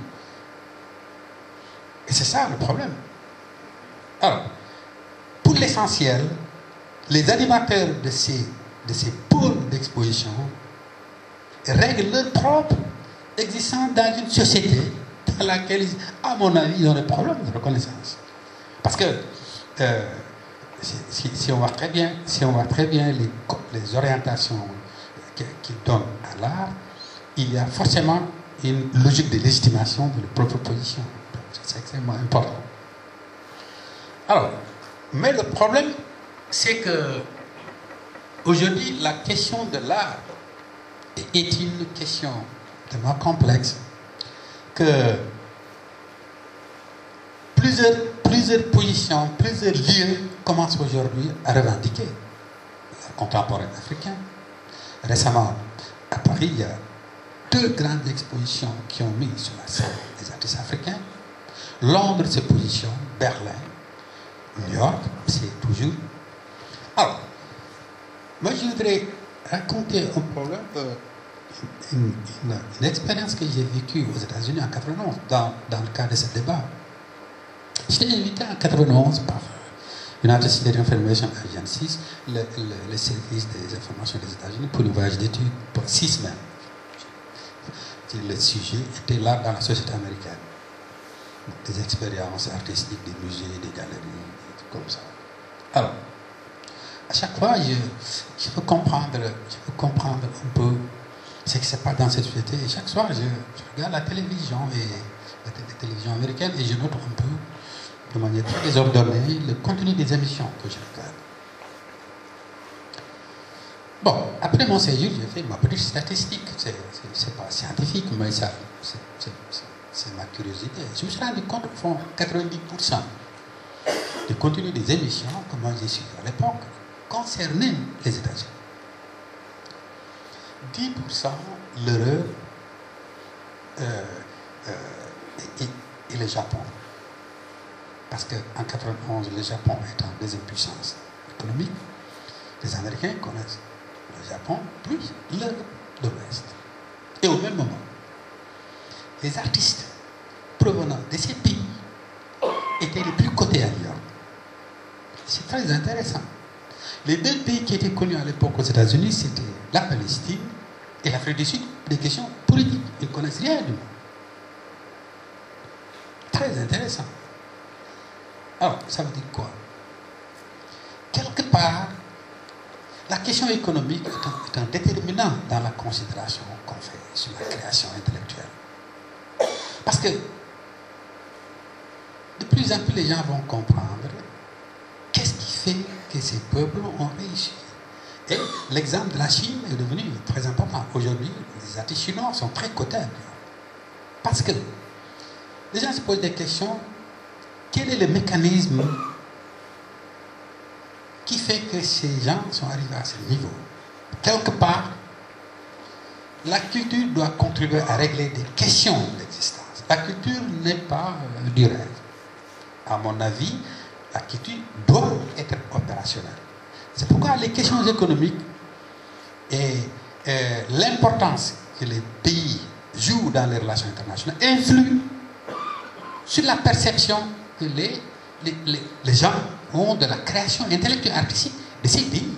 Et c'est ça le problème. Alors, pour l'essentiel, les animateurs de ces pôles d'exposition règlent leur propre existence dans une société dans laquelle, à mon avis, ils ont des problèmes de reconnaissance. Parce que si on voit très bien, les orientations qu'ils donnent à l'art, il y a forcément une logique de légitimation de leur propre position. C'est extrêmement important. Alors, mais le problème, c'est que aujourd'hui, la question de l'art est une question tellement complexe que plusieurs positions, plusieurs lieux commencent aujourd'hui à revendiquer l'art contemporain africain. Récemment, à Paris, il y a 2 grandes expositions qui ont mis sur la scène les artistes africains. Londres se positionne, Berlin, New York, c'est toujours. Alors, moi je voudrais raconter un problème, une expérience que j'ai vécue aux États-Unis en 91, dans le cadre de ce débat. J'étais invité en 91 par United States Information Agency, le service des informations des États-Unis, pour une voyage d'études pour 6 semaines. Le sujet était là dans la société américaine. Des expériences artistiques, des musées, des galeries, comme ça. Alors, à chaque fois, je veux comprendre un peu ce qui se passe dans cette société. Et chaque soir, je regarde la télévision américaine et je note un peu, de manière très désordonnée, le contenu des émissions que je regarde. Bon, après mon séjour, j'ai fait ma petite statistique. C'est pas scientifique, mais ça, c'est ma curiosité. Je me suis rendu compte, au fond, 90% du contenu des émissions, comme moi j'ai su à l'époque, concernait les États-Unis. 10% l'Europe et le Japon. Parce qu'en 91, le Japon est en deuxième puissance économique. Les Américains connaissent le Japon plus l'Europe de l'Ouest. Et au même moment, les artistes provenant de ces pays étaient les plus cotés à New York. C'est très intéressant. Les 2 pays qui étaient connus à l'époque aux États-Unis, c'était la Palestine et l'Afrique du Sud, des questions politiques. Ils ne connaissent rien du monde. Très intéressant. Alors, ça veut dire quoi? Quelque part, la question économique est un déterminant dans la considération qu'on fait sur la création intellectuelle. Parce que de plus en plus les gens vont comprendre qu'est-ce qui fait que ces peuples ont réussi. Et l'exemple de la Chine est devenu très important. Aujourd'hui, les artistes chinois sont très cotés. Parce que les gens se posent des questions. Quel est le mécanisme qui fait que ces gens sont arrivés à ce niveau? Quelque part, la culture doit contribuer à régler des questions d'existence. La culture n'est pas du rêve. À mon avis, la culture doit être opérationnelle. C'est pourquoi les questions économiques et l'importance que les pays jouent dans les relations internationales influent sur la perception que les gens ont de la création intellectuelle artistique de ces pays.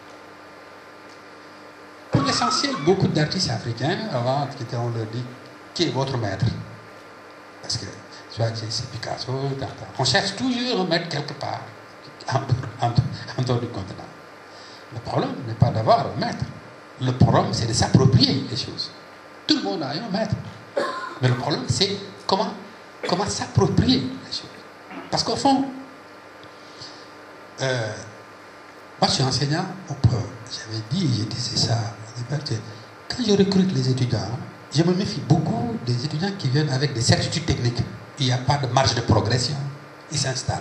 Pour l'essentiel, beaucoup d'artistes africains, avant qu'on leur dit qui est votre maître. Parce que soit c'est Picasso, on cherche toujours un maître quelque part en dehors du continent. Le problème n'est pas d'avoir un maître. Le problème, c'est de s'approprier les choses. Tout le monde a un maître. Mais le problème, c'est comment s'approprier les choses. Parce qu'au fond, moi je suis enseignant, j'avais dit, je disais ça au départ, quand je recrute les étudiants, je me méfie beaucoup des étudiants qui viennent avec des certitudes techniques. Il n'y a pas de marge de progression, ils s'installent.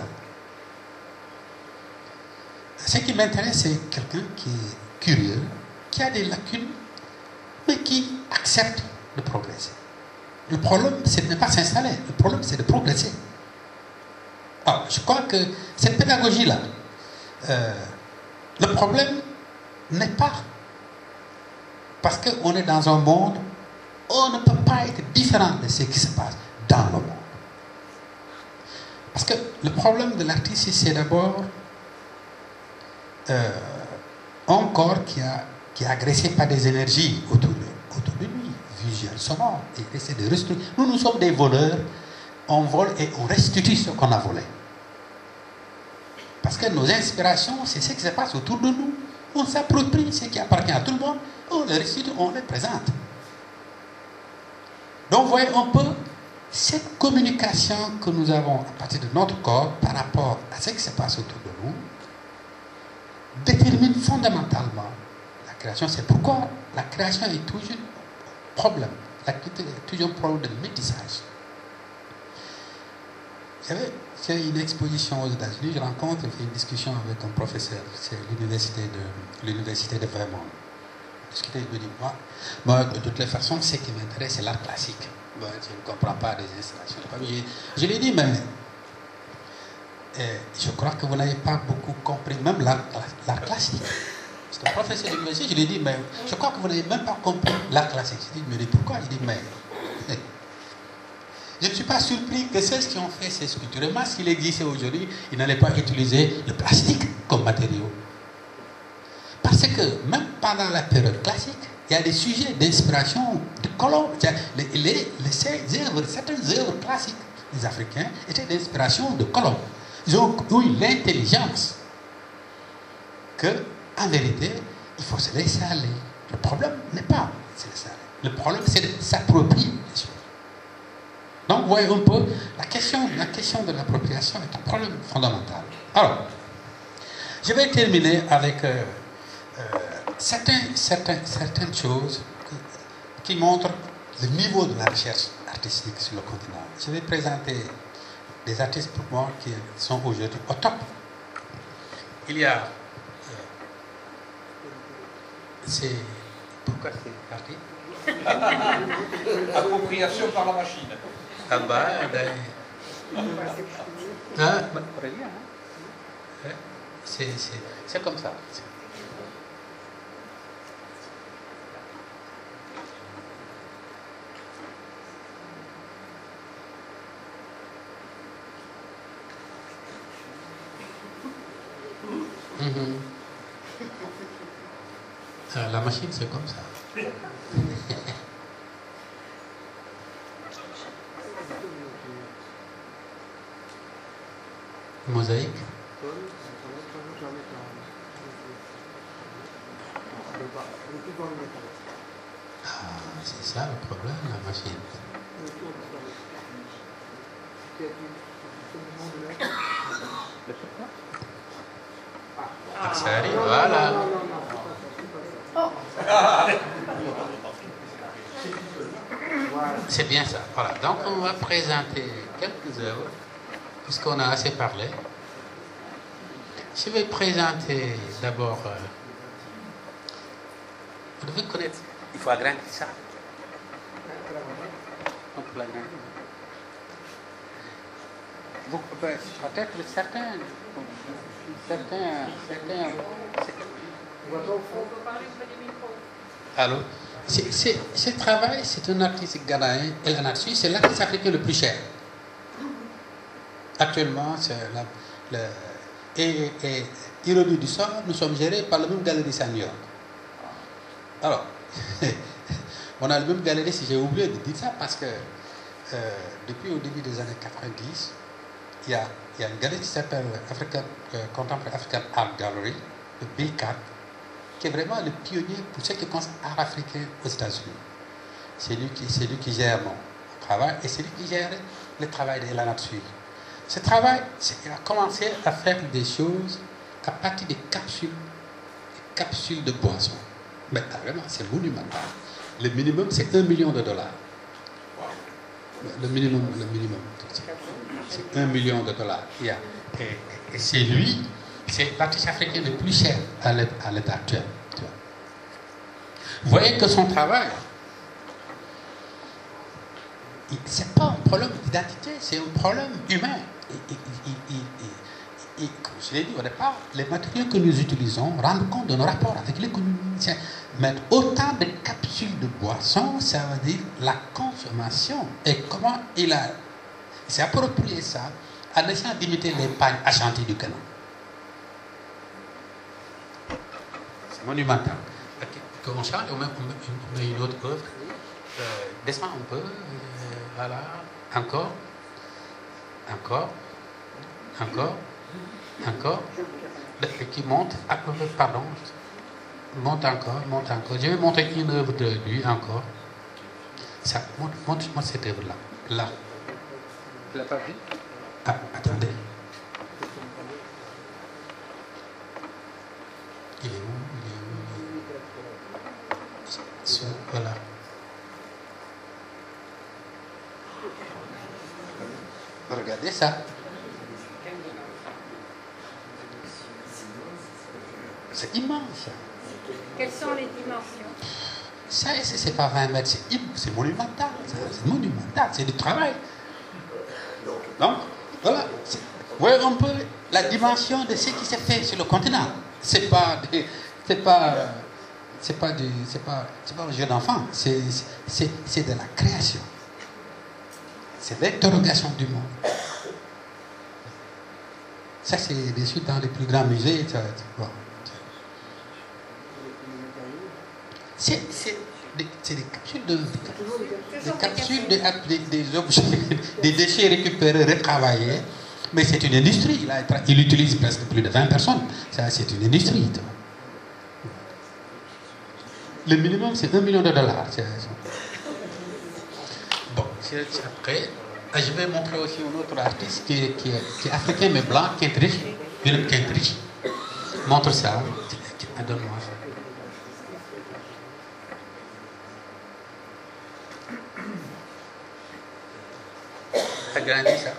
Ce qui m'intéresse, c'est quelqu'un qui est curieux, qui a des lacunes, mais qui accepte de progresser. Le problème, ce n'est pas s'installer, le problème, c'est de progresser. Alors, je crois que cette pédagogie-là, le problème, n'est pas. Parce qu'on est dans un monde où on ne peut pas être différent de ce qui se passe dans le monde. Parce que le problème de l'artiste, c'est d'abord un corps qui est agressé par des énergies autour de lui, visuel, sonore, et essaie de restructurer. Nous sommes des voleurs, on vole et on restitue ce qu'on a volé. Parce que nos inspirations, c'est ce qui se passe autour de nous. On s'approprie ce qui appartient à tout le monde, on le restitue, on le présente. Donc, voyez un peu cette communication que nous avons à partir de notre corps par rapport à ce qui se passe autour de nous détermine fondamentalement la création. C'est pourquoi la création est toujours un problème. La création est toujours un problème de métissage. J'ai une exposition aux États-Unis, je rencontre, j'ai fait une discussion avec un professeur, c'est l'université de Vermont. Je me dis, moi, de toutes les façons, ce qui m'intéresse, c'est l'art classique. Bon, je ne comprends pas des installations. Je lui ai dit, mais je crois que vous n'avez pas beaucoup compris, même l'art classique. C'est un professeur de l'université, je lui ai dit, mais je crois que vous n'avez même pas compris l'art classique. Il me dit, pourquoi? Il dit, mais je ne suis pas surpris que ceux qui ont fait ces sculptures, même s'il existait aujourd'hui, ils n'allaient pas utiliser le plastique comme matériau. Parce que même pendant la période classique, il y a des sujets d'inspiration de colons. Certaines œuvres classiques des Africains étaient d'inspiration de colons. Ils ont eu l'intelligence que, en vérité, il faut se laisser aller. Le problème n'est pas de se laisser aller. Le problème, c'est de s'approprier les choses. Donc, vous voyez un peu, la question de l'appropriation est un problème fondamental. Alors, je vais terminer avec certaines choses qui montrent le niveau de la recherche artistique sur le continent. Je vais présenter des artistes pour moi qui sont aujourd'hui au top. Il y a... Pourquoi c'est parti? Appropriation par la machine. Ah bah, c'est comme ça. La machine, c'est comme ça. Mosaïque. Ah, c'est ça le problème, la machine. Ah, ça arrive, voilà. C'est bien ça. Voilà. Donc on va présenter quelques œuvres, puisqu'on a assez parlé. Je vais présenter d'abord. Vous devez connaître. Il faut agrandir ça. On peut l'agrandir. Peut-être certains. Alors, ce travail, c'est un artiste ghanéen, El Anatsui, c'est l'artiste africain le plus cher. Actuellement, c'est et ironie du sort, nous sommes gérés par la même galerie à New York. Alors, on a la même galerie, si j'ai oublié de dire ça, parce que depuis au début des années 90, il y a une galerie qui s'appelle Contemporary African Art Gallery, le B4, qui est vraiment le pionnier pour ce qui concerne l'art africain aux États-Unis. C'est lui qui gère mon travail et c'est lui qui gère le travail de El Anatsui. Ce travail, il a commencé à faire des choses à partir des capsules de boissons. Mais vraiment, c'est monumental. Le minimum, c'est $1 million. Le minimum. C'est $1 million. Et c'est lui, c'est l'artiste africain le plus cher à l'état actuel. Vous voyez que son travail, ce n'est pas un problème d'identité, c'est un problème humain. je l'ai dit au départ, les matériaux que nous utilisons rendent compte de nos rapports avec l'économie. Mettre autant de capsules de boissons, ça veut dire la consommation. Et comment il s'est approprié ça en essayant d'imiter les pagnes achanties du canon. C'est monumental. Okay. On change, on met une autre œuvre. Descends un peu. Voilà. Encore. Encore. Encore. Encore. Qui monte. Pardon. Monte encore. Je vais montrer une œuvre de lui encore. Ça, montre-moi cette œuvre-là. Là. Tu l'as pas vu? Ah, attendez. Il est où? Voilà. Regardez ça. C'est immense. Quelles sont les dimensions? Ça, c'est pas 20 mètres, c'est monumental. C'est monumental, c'est du travail. Donc, voilà. Ouais, un peu la dimension de ce qui s'est fait sur le continent. C'est pas un jeu d'enfant. C'est de la création. C'est l'interrogation du monde. Ça, c'est bien sûr dans les plus grands musées. Bon. C'est des capsules des objets, des déchets récupérés, retravaillés. Mais c'est une industrie. Là, il utilise presque plus de 20 personnes. Ça, c'est une industrie. Le minimum, c'est $1 million. Bon, après, je vais montrer aussi un autre artiste qui est africain mais blanc, Kentridge. Willem Kentridge. Montre ça. Donne-moi ça. Agrandi ça.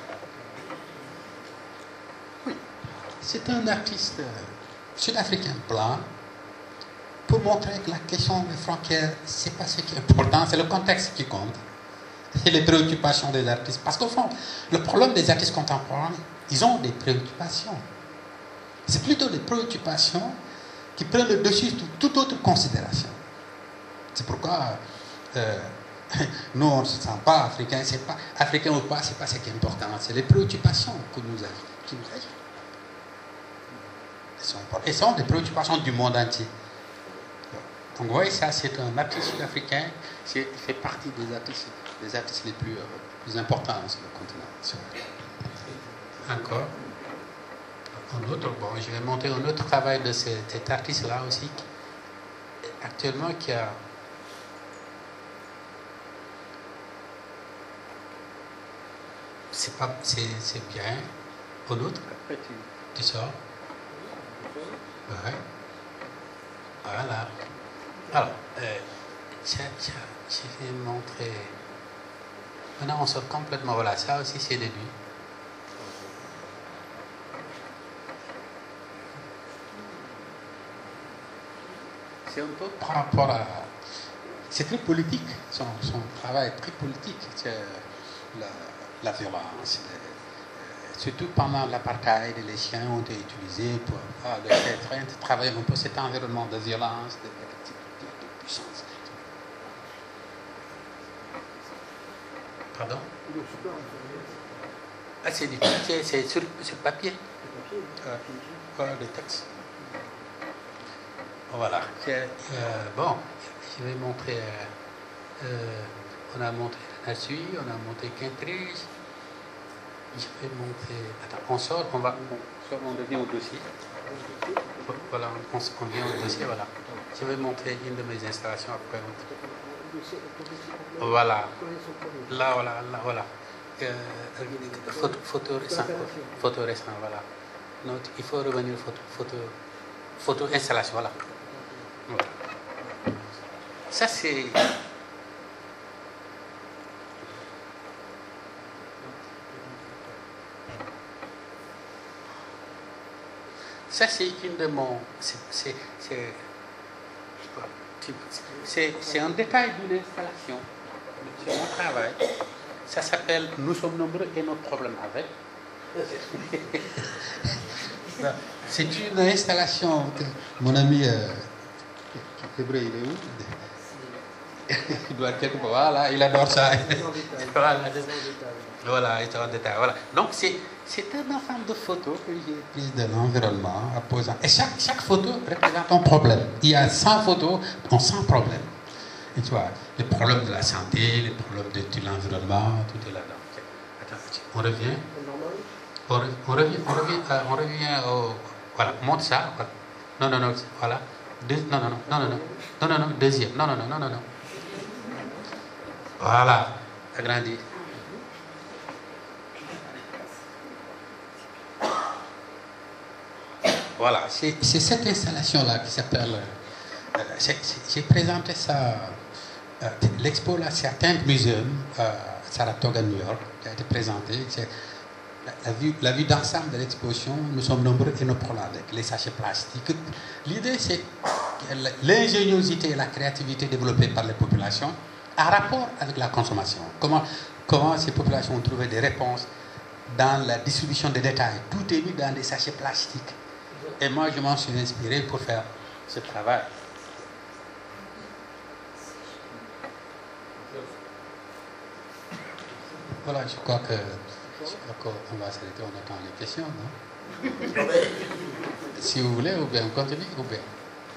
Oui. C'est un artiste sud-africain blanc pour montrer que la question des frontières, c'est pas ce qui est important, c'est le contexte qui compte. Et les préoccupations des artistes. Parce qu'au fond, le problème des artistes contemporains, ils ont des préoccupations. C'est plutôt des préoccupations qui prennent le dessus sur toute autre considération. C'est pourquoi nous, on ne se sent pas africain, c'est pas africain ou pas, c'est pas ce qui est important, c'est les préoccupations qui nous agitent. Et ce sont des préoccupations du monde entier. Donc, vous voyez, ça, c'est un artiste sud-africain, il fait partie des artistes les plus importants sur le continent. Encore. Un autre, bon, je vais montrer un autre travail de cet artiste-là aussi, actuellement, qui a. C'est bien. Un autre, après tu sors. Ouais. Voilà. Alors, je vais montrer. Maintenant, on sort complètement. Voilà, ça aussi, c'est de lui. C'est un peu par rapport à. C'est très politique. Son travail est très politique. C'est la violence. Surtout pendant l'apartheid, les chiens ont été utilisés pour travailler un peu cet environnement de violence, de puissance. Pardon? Ah, c'est du papier, c'est sur papier. Voilà, des textes. Voilà. Bon, je vais montrer. On a montré Nassui, on a montré Kentridge. Je vais montrer. Attends, on sort, on revient au dossier. Voilà, on vient au dossier, voilà. Je vais montrer une de mes installations après. Voilà. Là, voilà. Photo récent, voilà. Donc, il faut revenir photo installation, voilà. Ça, c'est. Ça, c'est une de mon. C'est un détail d'une installation. C'est mon travail. Ça s'appelle Nous sommes nombreux et nos problèmes avec. C'est une installation que mon ami Hébreu, il est où? Il doit être quelque part. Voilà, il adore ça. Voilà, il est en détail. Voilà. Donc, c'est un ensemble de photos que j'ai prises de l'environnement en posant. Et chaque photo représente un problème. Il y a 100 photos, ont 100 problèmes. Et tu vois, les problèmes de la santé, les problèmes de l'environnement, tout est là-dedans. Attends, on revient. On revient au. Voilà, monte ça. Voilà. Non, voilà. Non, deuxième. Non. Voilà, agrandi. Voilà, c'est cette installation-là qui s'appelle. J'ai présenté ça. L'expo là, c'est à Tank Museum, Saratoga, New York, qui a été présenté. La vue d'ensemble de l'exposition, nous sommes nombreux et nos problèmes avec les sachets plastiques. L'idée, c'est l'ingéniosité et la créativité développées par les populations en rapport avec la consommation. Comment ces populations ont trouvé des réponses dans la distribution des détails. Tout est mis dans des sachets plastiques. Et moi, je m'en suis inspiré pour faire ce travail. Voilà, je crois qu'on va s'arrêter, on attend les questions, non? Si vous voulez, ou bien on continue, ou bien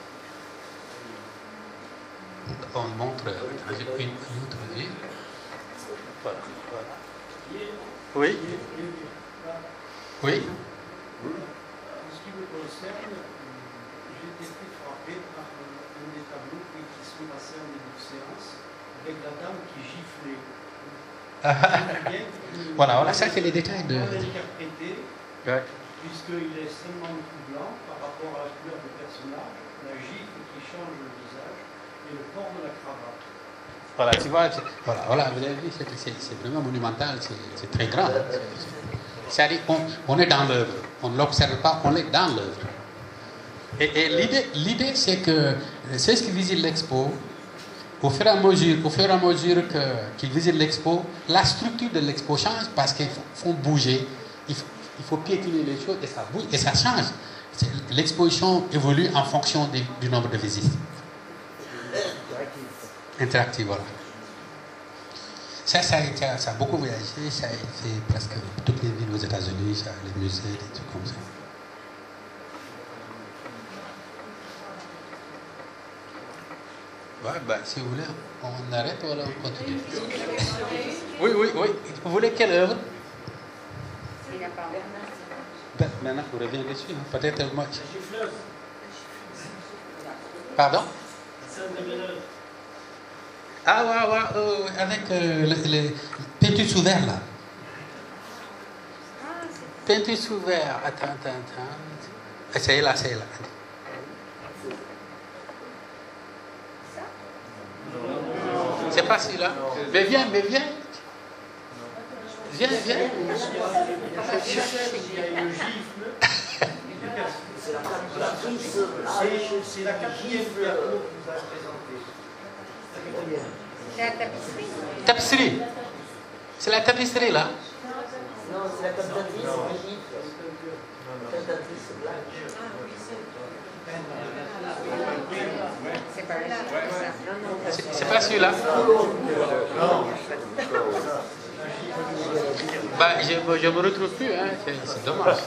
on montre une autre vue. Voilà. Oui. Oui. En ce qui me concerne, j'ai été très frappé par un des tableaux qui sont passés en début de séance, avec la dame qui giflait. Voilà, ça c'est les détails de. Interpréter, puisqu'il est extrêmement troublant par rapport à la couleur du personnage, la gifle qui change le visage et le port de la cravate. Voilà, tu vois, voilà, vous avez vu, c'est vraiment monumental, c'est très grand. C'est-à-dire qu'on est dans l'œuvre, on ne l'observe pas, on est dans l'œuvre. Et l'idée, c'est que c'est ce qui visite l'expo. Au fur et à mesure qu'ils visitent l'expo, la structure de l'expo change parce qu'ils font bouger, il faut piétiner les choses et ça bouge et ça change. L'exposition évolue en fonction du nombre de visites. Interactive, voilà. Ça a beaucoup voyagé, ça a fait presque toutes les villes aux États-Unis, les musées, des trucs comme ça. Ouais, si vous voulez, on arrête ou alors on continue. Oui. Vous voulez quelle œuvre? Maintenant, vous revenez dessus. Hein. Peut-être moi. Pardon? Ah, ouais, avec les peintures sous verre, là. Peinture sous verre. Attends. C'est là. C'est pas celui-là. Mais viens. Viens. Il y a une gifle. C'est la quatrième diapo que vous avez présentée. C'est la tapisserie. Tapisserie. C'est la tapisserie là. Non, c'est la cantatrice, c'est la gifle. Cantatrice blanche. C'est pas ça. C'est pas celui-là. Je me retrouve plus, hein. C'est dommage.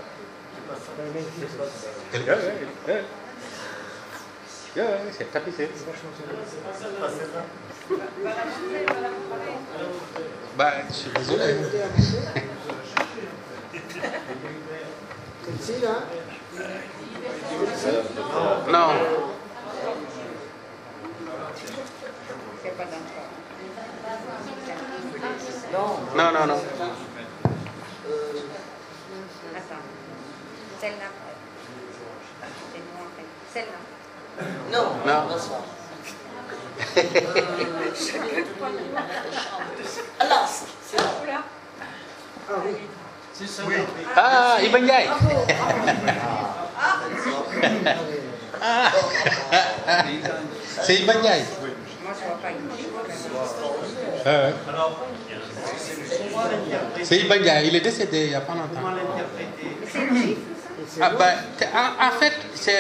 C'est tapissé. Je suis désolé. Celle-ci, là? Non. C'est pas d'enfant. Non. Attends. Celle-là. C'est noir. Celle-là. Non. Alors, c'est là. Ah oui. C'est ça. Ah, Ibn Ndiaye. C'est Ibn Ndiaye. Moi, je vois pas une gifle. Alors, C'est Ibanga, il est décédé il n'y a pas longtemps. Comment l'interpréter? C'est une gifle, ça? Ah ben, en fait,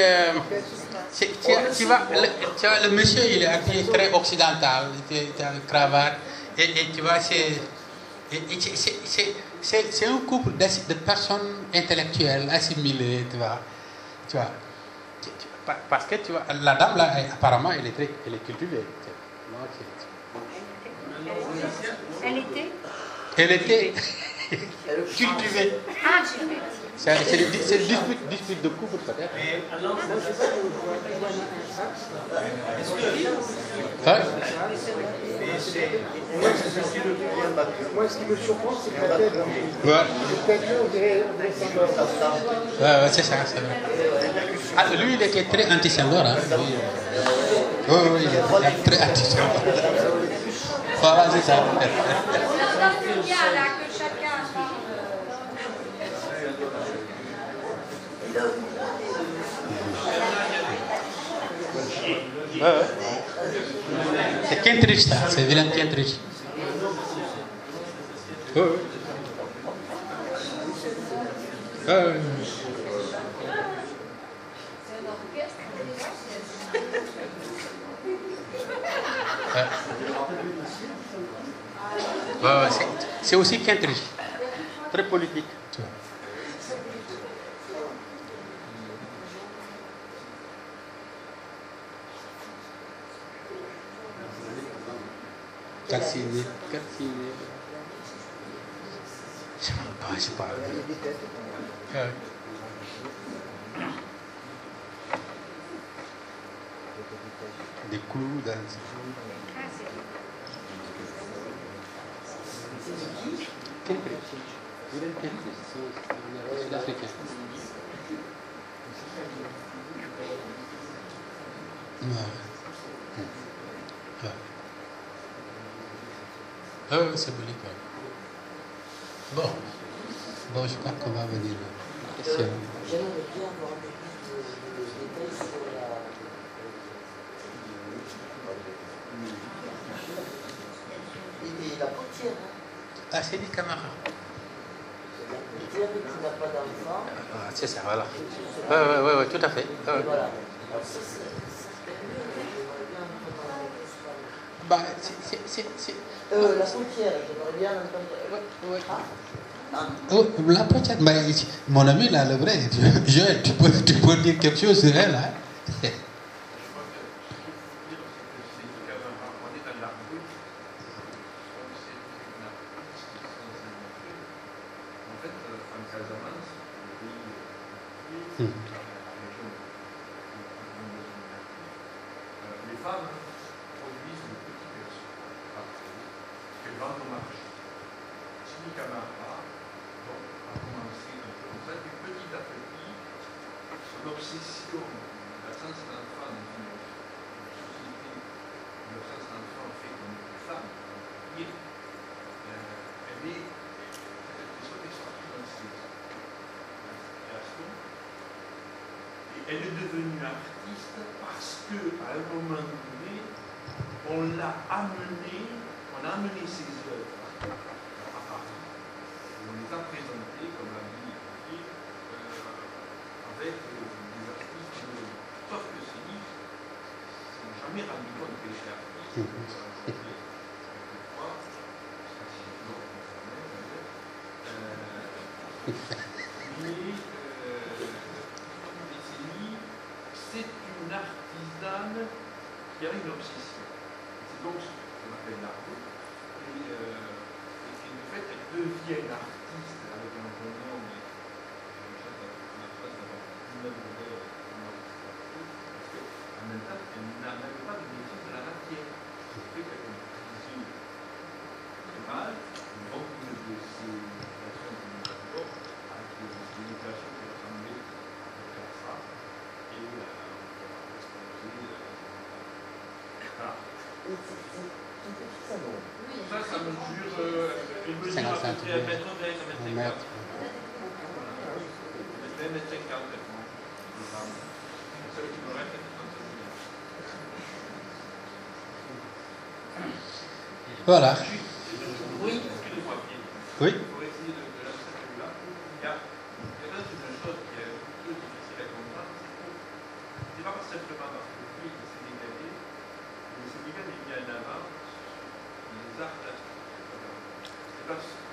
tu vois, le monsieur, il est habillé très occidental, il a une cravate, et tu vois, c'est un couple de personnes intellectuelles, assimilées, tu vois. Parce que, tu vois, la dame, là, apparemment, elle est cultivée. Elle était cultivée. Ah, j'ai fait. C'est une dispute de couple, peut-être. Hein? Moi, ce qui me surprend, c'est que la tête, Ouais. on dirait Senghor. Ouais, c'est ça, c'est vrai. Ah, lui, il était très anti-Senghor. Hein. Oui, il était très anti-Senghor. Voilà, c'est ça. On entend plus bien là que chacun parle. Ouais. C'est Kentridge, ça. C'est William Kentridge. Oui. C'est aussi Kentridge. Très politique. Tu vois. Cassini. Je sais pas. Des clous dans... Kentridge. William Kentridge, c'est sud-africain. C'est joli quand même. Bon, je crois qu'on va venir à la question. J'aimerais bien avoir un peu plus de détails sur la potière. Ah, c'est dit Camara. La potière qui n'a pas d'enfant. Ah, c'est ça, voilà. Oui, tout à fait. Voilà. Alors ça, j'aimerais bien entendre. Bah, La potière, j'aimerais bien entendre. La potière, mais mon ami, là, le vrai, Joël, tu peux dire quelque chose sur elle, hein? Les femmes produisent de petits berceaux qu'elles vendent au marché. Sidi Camara a commencé un peu comme ça, et petit à petit, son obsession de l'absence d'enfants dans une société où l'absence d'enfants fait qu'on est plus femme, elle est sortie dans ses créations. Et elle est devenue artiste parce qu'à un moment donné, on a amené ses œuvres à Paris. On les a présentées, comme l'a dit Pierre, avec des artistes. Sauf que ces livres ne sont jamais rendus compte qu'elle était artiste. Quelquefois, ça c'est toujours concerné d'ailleurs. C'est une artisane qui a une obsession. C'est donc ce qu'on appelle l'art. Et de fait, elle devient artiste avec un bon nom, mais la phrase d'avoir une œuvre d'art, parce qu'en même temps, elle n'a même pas de maîtrise de la matière. Ce qui fait qu'elle a une vision très mal, donc une de ces créations que nous avons, avec une création qui ressemblait à ça, et ça mesure, il mesure à peu près 1 mètre 20, 1 mètre 50. 1 mètre 50 maintenant. C'est le qui me reste, Voilà. Oui. Oui. Pour essayer de lancer celui-là, il y a une chose qui est un peu difficile à comprendre, c'est pas simplement parce que lui, le Sénégalais est mis en avant les arts plastiques. C'est parce que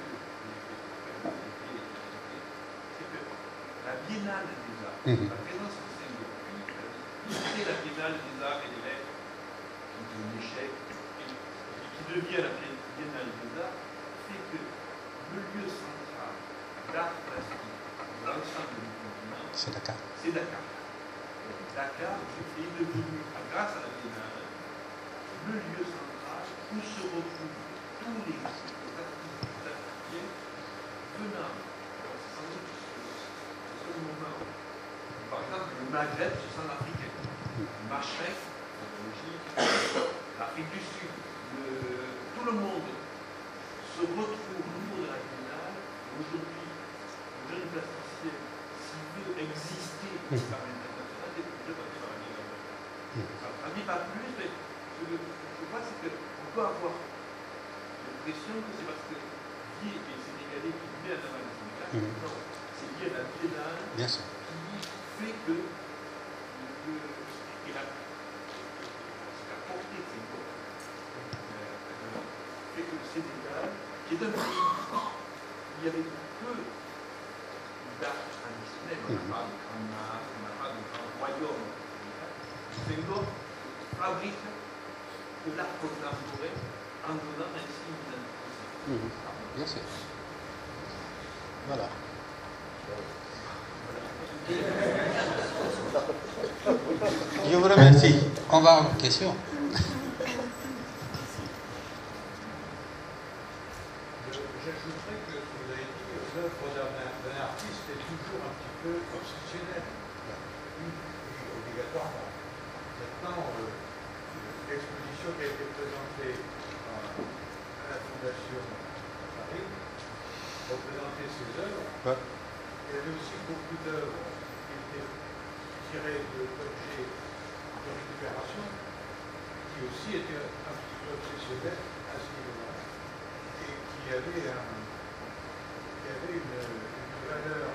c'est que la Biennale des Arts, la présence de Saint-Denis, c'est la Biennale des Arts et des Lettres, qui est un échec, et qui devient la Biennale des Arts, fait que le lieu central d'art plastique de l'ensemble du continent, C'est Dakar. c'est Dakar. Dakar est devenu, grâce à la Biennale, le lieu central où se retrouvent tous les artistes plasticiens venant. Alors, c'est sans doute le seul moment où, par exemple, le Maghreb se sent africain. Le Machrek, l'Afrique du Sud, tout le monde se retrouve au niveau de la Biennale. Aujourd'hui, le jeune plasticien, s'il veut exister par l'international, est obligé de passer par la Biennale. Ça ne dit pas plus, mais ce que je crois, c'est qu'on peut avoir l'impression que c'est parce que Guy est sénégalais qui met en avant le Sénégal. Non, c'est lié à la Biennale qui fait que la portée de ces corps fait que le Sénégal, qui est un pays où il y avait peu d'art traditionnel, on n'a pas de grand royaume. Senghor fabrique de l'art contemporain en donnant ainsi une identité. Bien sûr. Voilà. Je vous remercie. On va aux questions. J'ajouterais que ce que vous avez dit, l'œuvre d'un artiste est toujours un petit peu obsessionnelle. Oui, obligatoirement. Maintenant, l'exposition qui a été présentée à la Fondation Paris représentait ses œuvres. Ouais. Il y avait aussi beaucoup d'œuvres qui étaient tirées d'objets de récupération, qui aussi étaient un petit peu obsessionnels à ce niveau-là, et qui avaient une valeur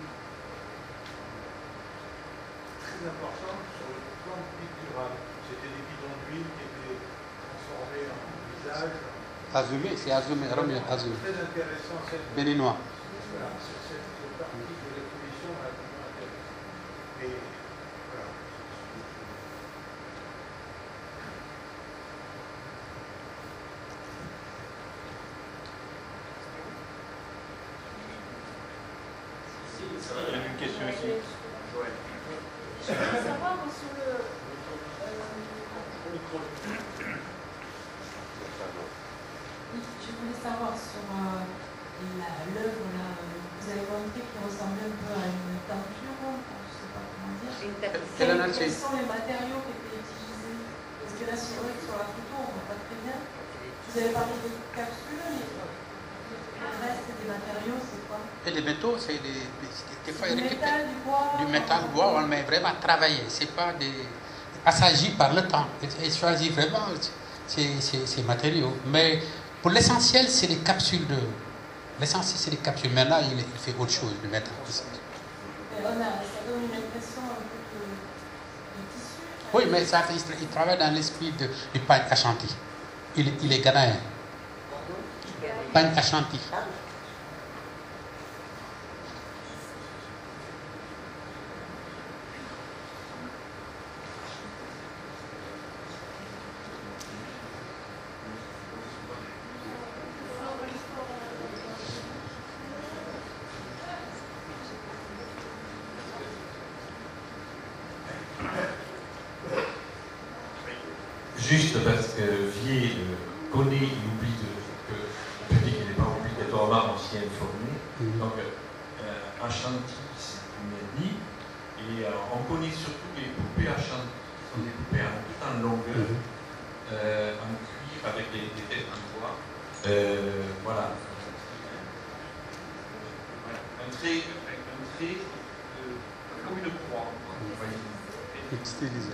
très importante sur le plan pictural. C'était des bidons d'huile qui étaient transformés en visages. Azumé, c'est Azumé, Romeo Azumé. Très intéressant cette Béninois. Voilà, cette partie de l'exposition m'a beaucoup intéressé. Et voilà. Il y a une question ici. Joël. Je voulais savoir sur le. Je voulais savoir sur l'œuvre là, vous avez montré qui ressemblait un peu à une teinture, je ne sais pas comment dire. Quels sont les matériaux qui étaient utilisés? Parce que là, c'est vrai que sur la photo, on ne voit pas très bien. Vous avez parlé de capsules, mais le reste des matériaux, c'est quoi? Et les métaux, c'est des fois du métal, du bois. Du métal, du bois, on met vraiment travaillé. C'est pas des assagi par le temps. Et choisit vraiment ces matériaux. Mais pour l'essentiel, c'est les capsules de. L'essentiel, c'est les capsules. Maintenant, il fait autre chose, le métal. Ça donne une impression un peu de tissu. Oui, mais ça, il travaille dans l'esprit du pagne Ashanti. Il est ghanéen. Pagne Ashanti. Juste parce que Vier connaît et oublie que le public n'est pas obligatoirement aussi informé. Donc, Ashanti, c'est une ethnie. Et on connaît surtout les poupées Ashanti, qui sont des poupées en longueur, en cuir, avec des têtes en bois. Voilà. Un trait comme une croix. Stylisé.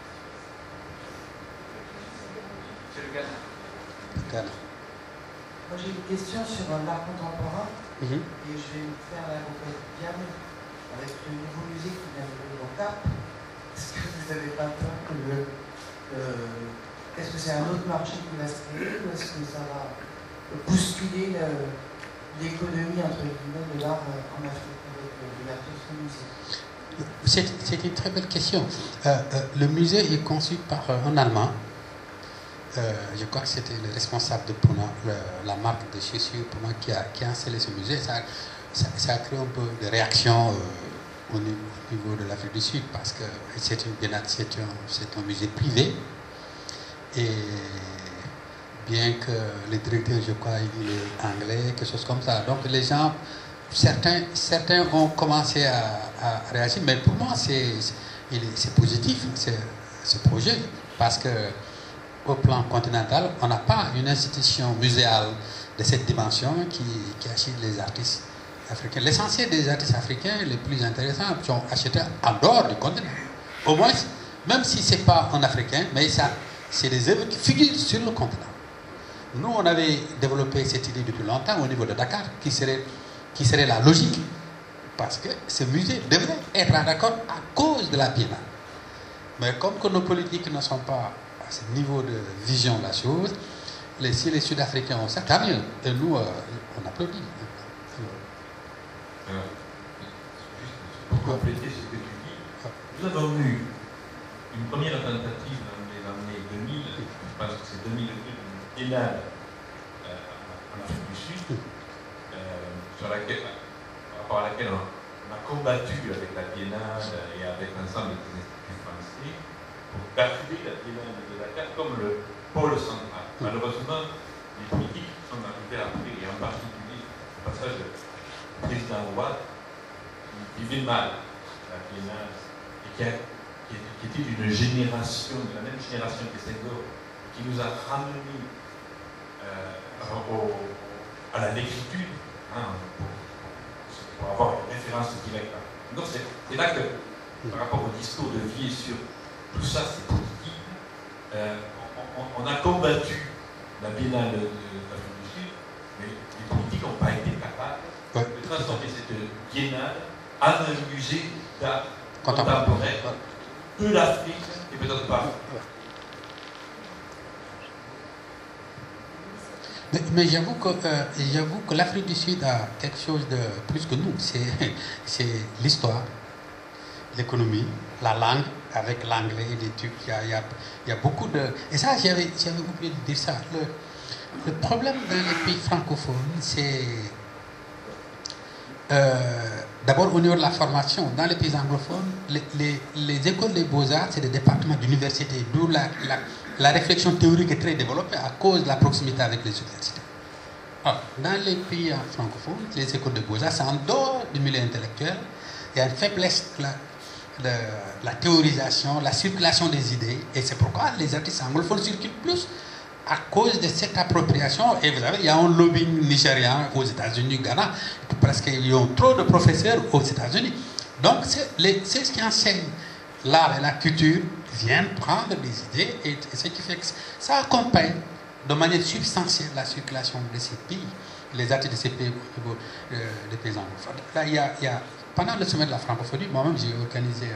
C'est le Ghana. Ghana. Moi j'ai une question sur l'art contemporain, et je vais faire la rencontre Diane avec le nouveau musée qui vient d'ouvrir au Cap. Est-ce que vous n'avez pas peur que est-ce que c'est un autre marché qui va se créer, ou est-ce que ça va bousculer l'économie entre guillemets de l'art en Afrique avec l'ouverture de ce musée? C'est une très belle question. Le musée est conçu par un Allemand. Je crois que c'était le responsable de Puma, la marque de chaussures Puma, qui a installé ce musée. Ça a créé un peu de réaction au niveau de l'Afrique du Sud, parce que c'est un musée privé. Et bien que le directeur, je crois, il est anglais, quelque chose comme ça. Donc les gens, certains ont commencé à réagir, mais pour moi c'est positif ce projet, parce que au plan continental, on n'a pas une institution muséale de cette dimension qui achète les artistes africains. L'essentiel des artistes africains les plus intéressants sont achetés en dehors du continent. Au moins, même si ce n'est pas un Africain, mais c'est des œuvres qui figurent sur le continent. Nous, on avait développé cette idée depuis longtemps au niveau de Dakar, qui serait la logique, parce que ce musée devrait être en accord à cause de la Biennale. Mais comme que nos politiques ne sont pas à ce niveau de vision de la chose, si les Sud-Africains ont ça, tant mieux. Et nous, on applaudit. Juste pour compléter ce que tu dis, nous avons eu une première tentative dans les années 2000, je pense que c'est 2002, une biennale en Afrique du Sud, par rapport à laquelle on a combattu avec la biennale et avec l'ensemble des instituts français pour garder la biennale de Dakar comme le pôle central. Malheureusement, les politiques sont arrivées après, et en particulier au passage du président Ouad, qui vivait mal la biennale et qui était d'une génération, de la même génération que Senghor, qui nous a ramenés à la négritude, pour avoir une référence directe. Donc c'est là que, par rapport au discours de Vier sur tout ça, c'est politique, on a combattu la biennale d'Afrique du Sud, mais les politiques n'ont pas été capables de transformer cette biennale en un musée d'art contemporain de l'Afrique et peut-être pas. Mais j'avoue que l'Afrique du Sud a quelque chose de plus que nous. C'est l'histoire, l'économie, la langue, avec l'anglais, les trucs. Il y a beaucoup de... Et ça, j'avais oublié de dire ça. Le problème dans les pays francophones, c'est... D'abord, au niveau de la formation, dans les pays anglophones, les écoles des beaux-arts, c'est des départements d'université, d'où la réflexion théorique est très développée à cause de la proximité avec les universités. Alors, dans les pays francophones, les écoles de beaux-arts, c'est en dehors du milieu intellectuel. Il y a une faiblesse de la théorisation, la circulation des idées, et c'est pourquoi les artistes anglophones circulent plus à cause de cette appropriation. Et vous savez, il y a un lobbying nigérian aux États-Unis, Ghana, parce qu'ils ont trop de professeurs aux États-Unis. Donc, c'est ce qui enseigne l'art et la culture viennent prendre des idées, et ce qui fait que ça accompagne de manière substantielle la circulation de ces pays, les artistes de ces pays, des pays anglophones. Là, il y a, pendant le sommet de la francophonie, moi-même j'ai organisé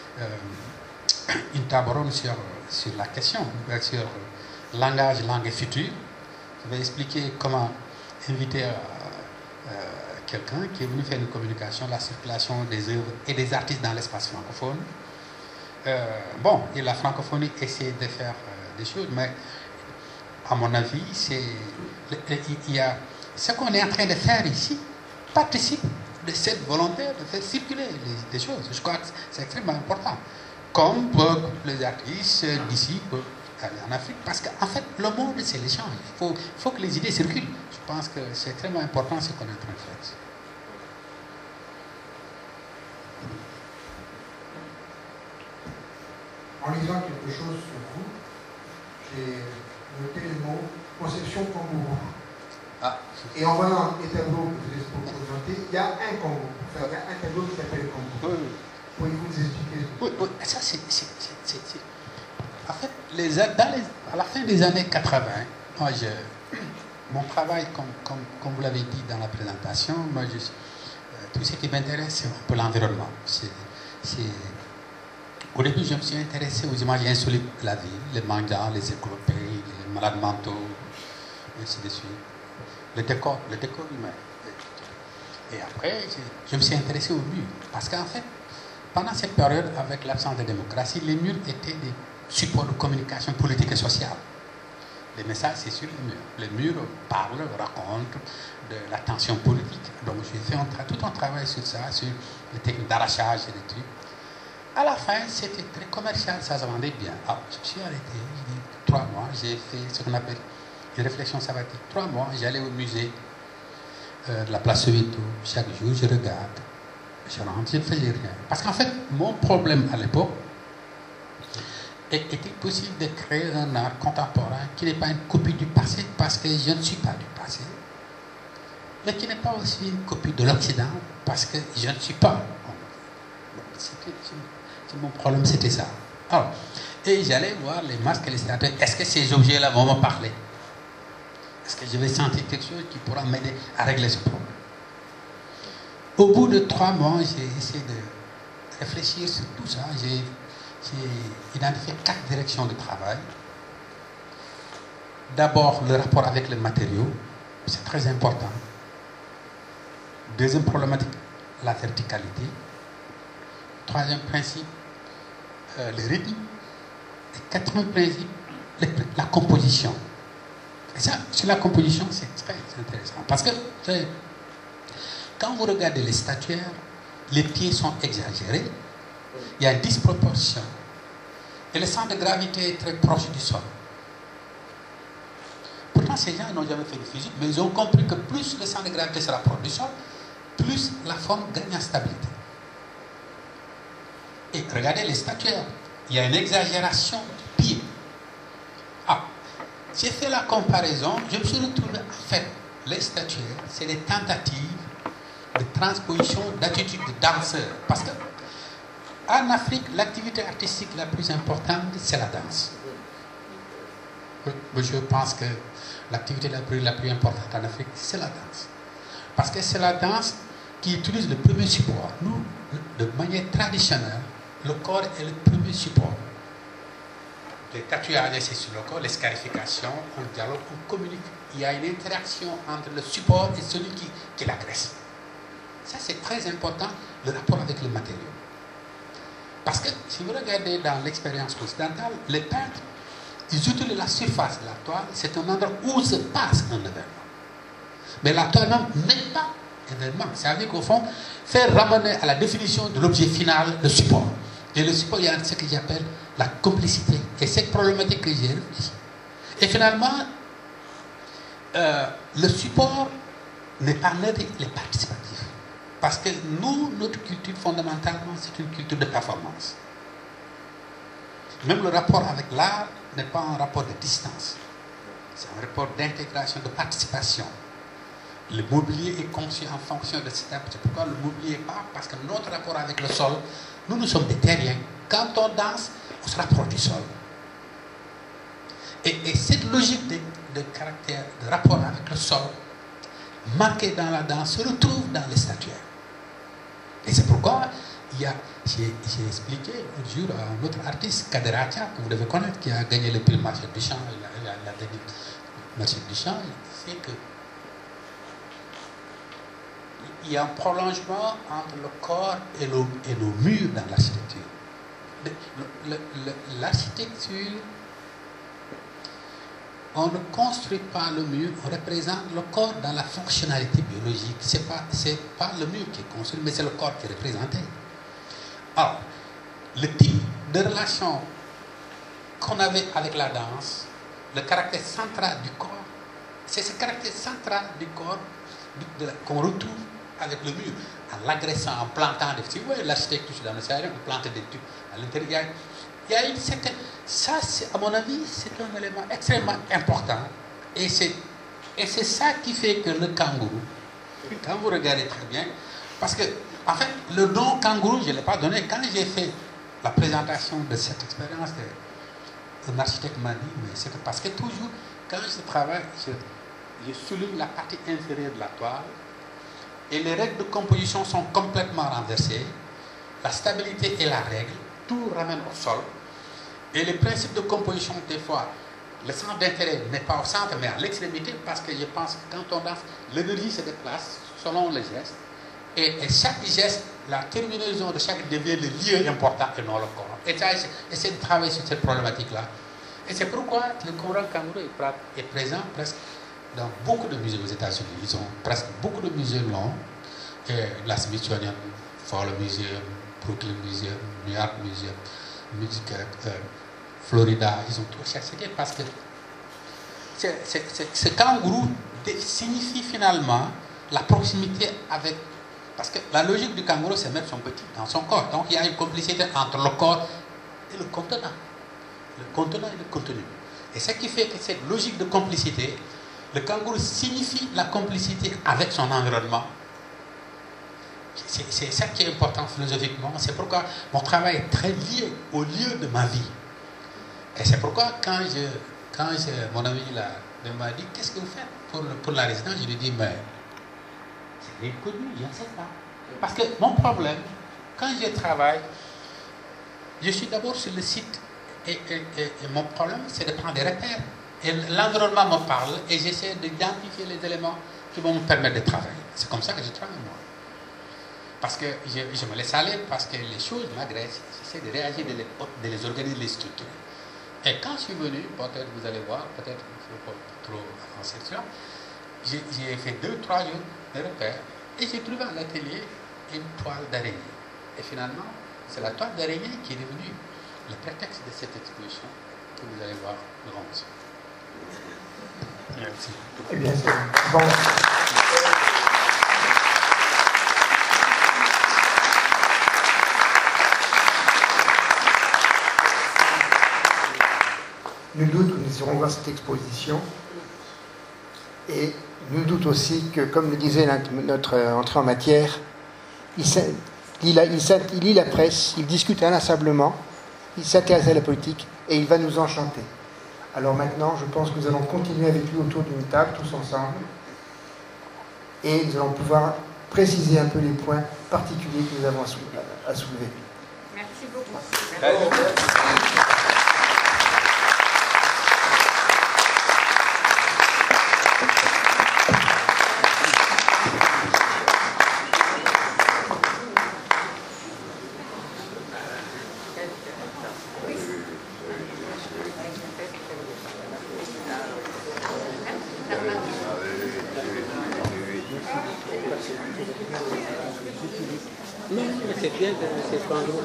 une table ronde sur la question, sur langage, langue et futur. Je vais expliquer comment inviter quelqu'un qui est venu faire une communication, la circulation des œuvres et des artistes dans l'espace francophone. Et la francophonie essaie de faire des choses, mais à mon avis, ce qu'on est en train de faire ici participe de cette volonté de faire circuler des choses. Je crois que c'est extrêmement important. Comme les artistes d'ici peuvent aller en Afrique, parce qu'en fait, le monde, c'est l'échange. Il faut que les idées circulent. Je pense que c'est extrêmement important ce qu'on est en train de faire. En lisant quelque chose sur vous, j'ai noté le mot conception kangourou. Et en voyant les tableaux que vous avez présentés, il y a un kangourou. Enfin, il y a un tableau qui s'appelle kangourou. Pourriez-vous nous expliquer Oui, ça c'est... En fait, à la fin des années 80, moi mon travail, comme vous l'avez dit dans la présentation, moi, tout ce qui m'intéresse, c'est un peu l'environnement. Au début, je me suis intéressé aux images insolites de la vie, les mendiants, les éclopés, les malades mentaux, et ainsi de suite. Le décor humain. Et après, je me suis intéressé aux murs. Parce qu'en fait, pendant cette période, avec l'absence de démocratie, les murs étaient des supports de communication politique et sociale. Les messages, c'est sur les murs. Les murs parlent, racontent de la tension politique. Donc, j'ai fait tout un travail sur ça, sur les techniques d'arrachage et des trucs. À la fin, c'était très commercial, ça se vendait bien. Alors, je me suis arrêté, j'ai dit 3 mois, j'ai fait ce qu'on appelle une réflexion sabbatique. 3 mois, j'allais au musée de la place Soweto. Chaque jour, je regarde, je rentre, je ne faisais rien. Parce qu'en fait, mon problème à l'époque était possible de créer un art contemporain qui n'est pas une copie du passé, parce que je ne suis pas du passé, mais qui n'est pas aussi une copie de l'Occident, parce que je ne suis pas. Mon problème, c'était ça. Alors, et j'allais voir les masques et les statues. Est-ce que ces objets-là vont me parler? Est-ce que je vais sentir quelque chose qui pourra m'aider à régler ce problème? Au bout de 3 mois, j'ai essayé de réfléchir sur tout ça. J'ai identifié 4 directions de travail. D'abord, le rapport avec les matériaux. C'est très important. Deuxième problématique, la verticalité. Troisième principe, le rythme. Et quatrième principe, la composition. Et ça, sur la composition, c'est très intéressant. Parce que, quand vous regardez les statuaires, les pieds sont exagérés. Il y a une disproportion. Et le centre de gravité est très proche du sol. Pourtant, ces gens n'ont jamais fait de physique, mais ils ont compris que plus le centre de gravité se rapproche du sol, plus la forme gagne en stabilité. Et regardez les statuaires. Il y a une exagération du pied. Ah, j'ai fait la comparaison. Je me suis retrouvé, en fait, les statuaires, c'est des tentatives de transposition d'attitude de danseur. Parce que, en Afrique, l'activité artistique la plus importante, c'est la danse. Je pense que l'activité la plus importante en Afrique, c'est la danse. Parce que c'est la danse qui utilise le premier support. Nous, de manière traditionnelle, le corps est le premier support. Les tatouages, c'est sur le corps, les scarifications, on dialogue, on communique. Il y a une interaction entre le support et celui qui l'agresse. Ça, c'est très important, le rapport avec les matériaux. Parce que, si vous regardez dans l'expérience occidentale, les peintres, ils utilisent la surface de la toile, c'est un endroit où se passe un événement. Mais la toile même n'est pas un événement. Ça veut dire qu'au fond, faire ramener à la définition de l'objet final le support. Et le support, il y a ce que j'appelle la complicité. Et cette problématique que j'ai réfléchi. Et finalement, le support n'est pas neutre, il est participatif. Parce que nous, notre culture, fondamentalement, c'est une culture de performance. Même le rapport avec l'art n'est pas un rapport de distance. C'est un rapport d'intégration, de participation. Le mobilier est conçu en fonction de cet aspect. C'est pourquoi le mobilier est pas, parce que notre rapport avec le sol, nous sommes des terriens. Quand on danse, on se rapproche du sol. Et cette logique de caractère, de rapport avec le sol, marquée dans la danse, se retrouve dans les statuaires. Et c'est pourquoi j'ai expliqué un jour à un autre artiste, Kader Atia, que vous devez connaître, qui a gagné le prix Marcel Duchamp, la dernière Marcel Duchamp, c'est que il y a un prolongement entre le corps et nos murs dans l'architecture. L'architecture, on ne construit pas le mur, on représente le corps dans la fonctionnalité biologique. Ce n'est pas le mur qui est construit, mais c'est le corps qui est représenté. Alors, le type de relation qu'on avait avec la danse, le caractère central du corps, c'est ce caractère central du corps qu'on retrouve avec le mur, en l'agressant, en plantant des... Si vous voyez l'architecture dans le Sahara, on plante des trucs à l'intérieur. Il y a une certaine... Ça, à mon avis, c'est un élément extrêmement important. Et c'est ça qui fait que le kangourou, quand vous regardez très bien, parce que, en fait, le nom kangourou, je ne l'ai pas donné. Quand j'ai fait la présentation de cette expérience, un architecte m'a dit, mais c'est parce que toujours, quand je travaille, je souligne la partie inférieure de la toile, et les règles de composition sont complètement renversées. La stabilité est la règle, tout ramène au sol, et les principes de composition, des fois, le centre d'intérêt n'est pas au centre, mais à l'extrémité, parce que je pense que quand on danse, l'énergie se déplace selon les gestes, et chaque geste, la terminaison de chaque devient le lieu important et non le corps. Et ça, j'essaie de travailler sur cette problématique-là. Et c'est pourquoi le choral kangourou est présent presque dans beaucoup de musées aux États-Unis. Ils ont presque beaucoup de musées longs, la Smithsonian, Fowler Museum, Brooklyn Museum, New York Museum, Florida, ils ont tout cherché parce que ce kangourou signifie finalement la proximité avec. Parce que la logique du kangourou, c'est mettre son petit dans son corps. Donc il y a une complicité entre le corps et le contenant. Le contenant et le contenu. Et ce qui fait que cette logique de complicité, le kangourou signifie la complicité avec son environnement. C'est ça qui est important philosophiquement. C'est pourquoi mon travail est très lié au lieu de ma vie. Et c'est pourquoi quand mon ami m'a dit, qu'est-ce que vous faites pour la résidence, je lui ai dit, mais c'est inconnu, je ne sais pas. Parce que mon problème, quand je travaille, je suis d'abord sur le site et mon problème, c'est de prendre des repères. Et l'environnement me parle et j'essaie d'identifier les éléments qui vont me permettre de travailler. C'est comme ça que je travaille, moi. Parce que je me laisse aller, parce que les choses m'agressent. J'essaie de réagir, de les organiser, de les structurer. Et quand je suis venu, peut-être vous allez voir, peut-être qu'il ne faut pas trop avancer sur ça, j'ai fait 2-3 jours de repères et j'ai trouvé à l'atelier une toile d'araignée. Et finalement, c'est la toile d'araignée qui est devenue le prétexte de cette exposition que vous allez voir le 11. Merci. Eh bien, c'est bon. Nul doute que nous irons voir cette exposition. Et nul doute aussi que, comme le disait notre entrée en matière, il lit la presse, il discute inlassablement, il s'intéresse à la politique et il va nous enchanter. Alors maintenant, je pense que nous allons continuer avec lui autour d'une table, tous ensemble, et nous allons pouvoir préciser un peu les points particuliers que nous avons à soulever. Merci beaucoup. Non, mais c'est bien que c'est pas un gros là.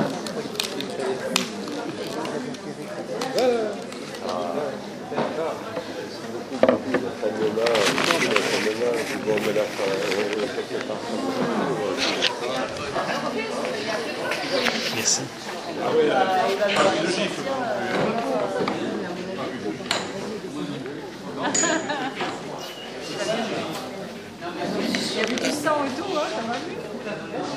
Merci. Il y avait du sang et tout, hein, ça va mieux.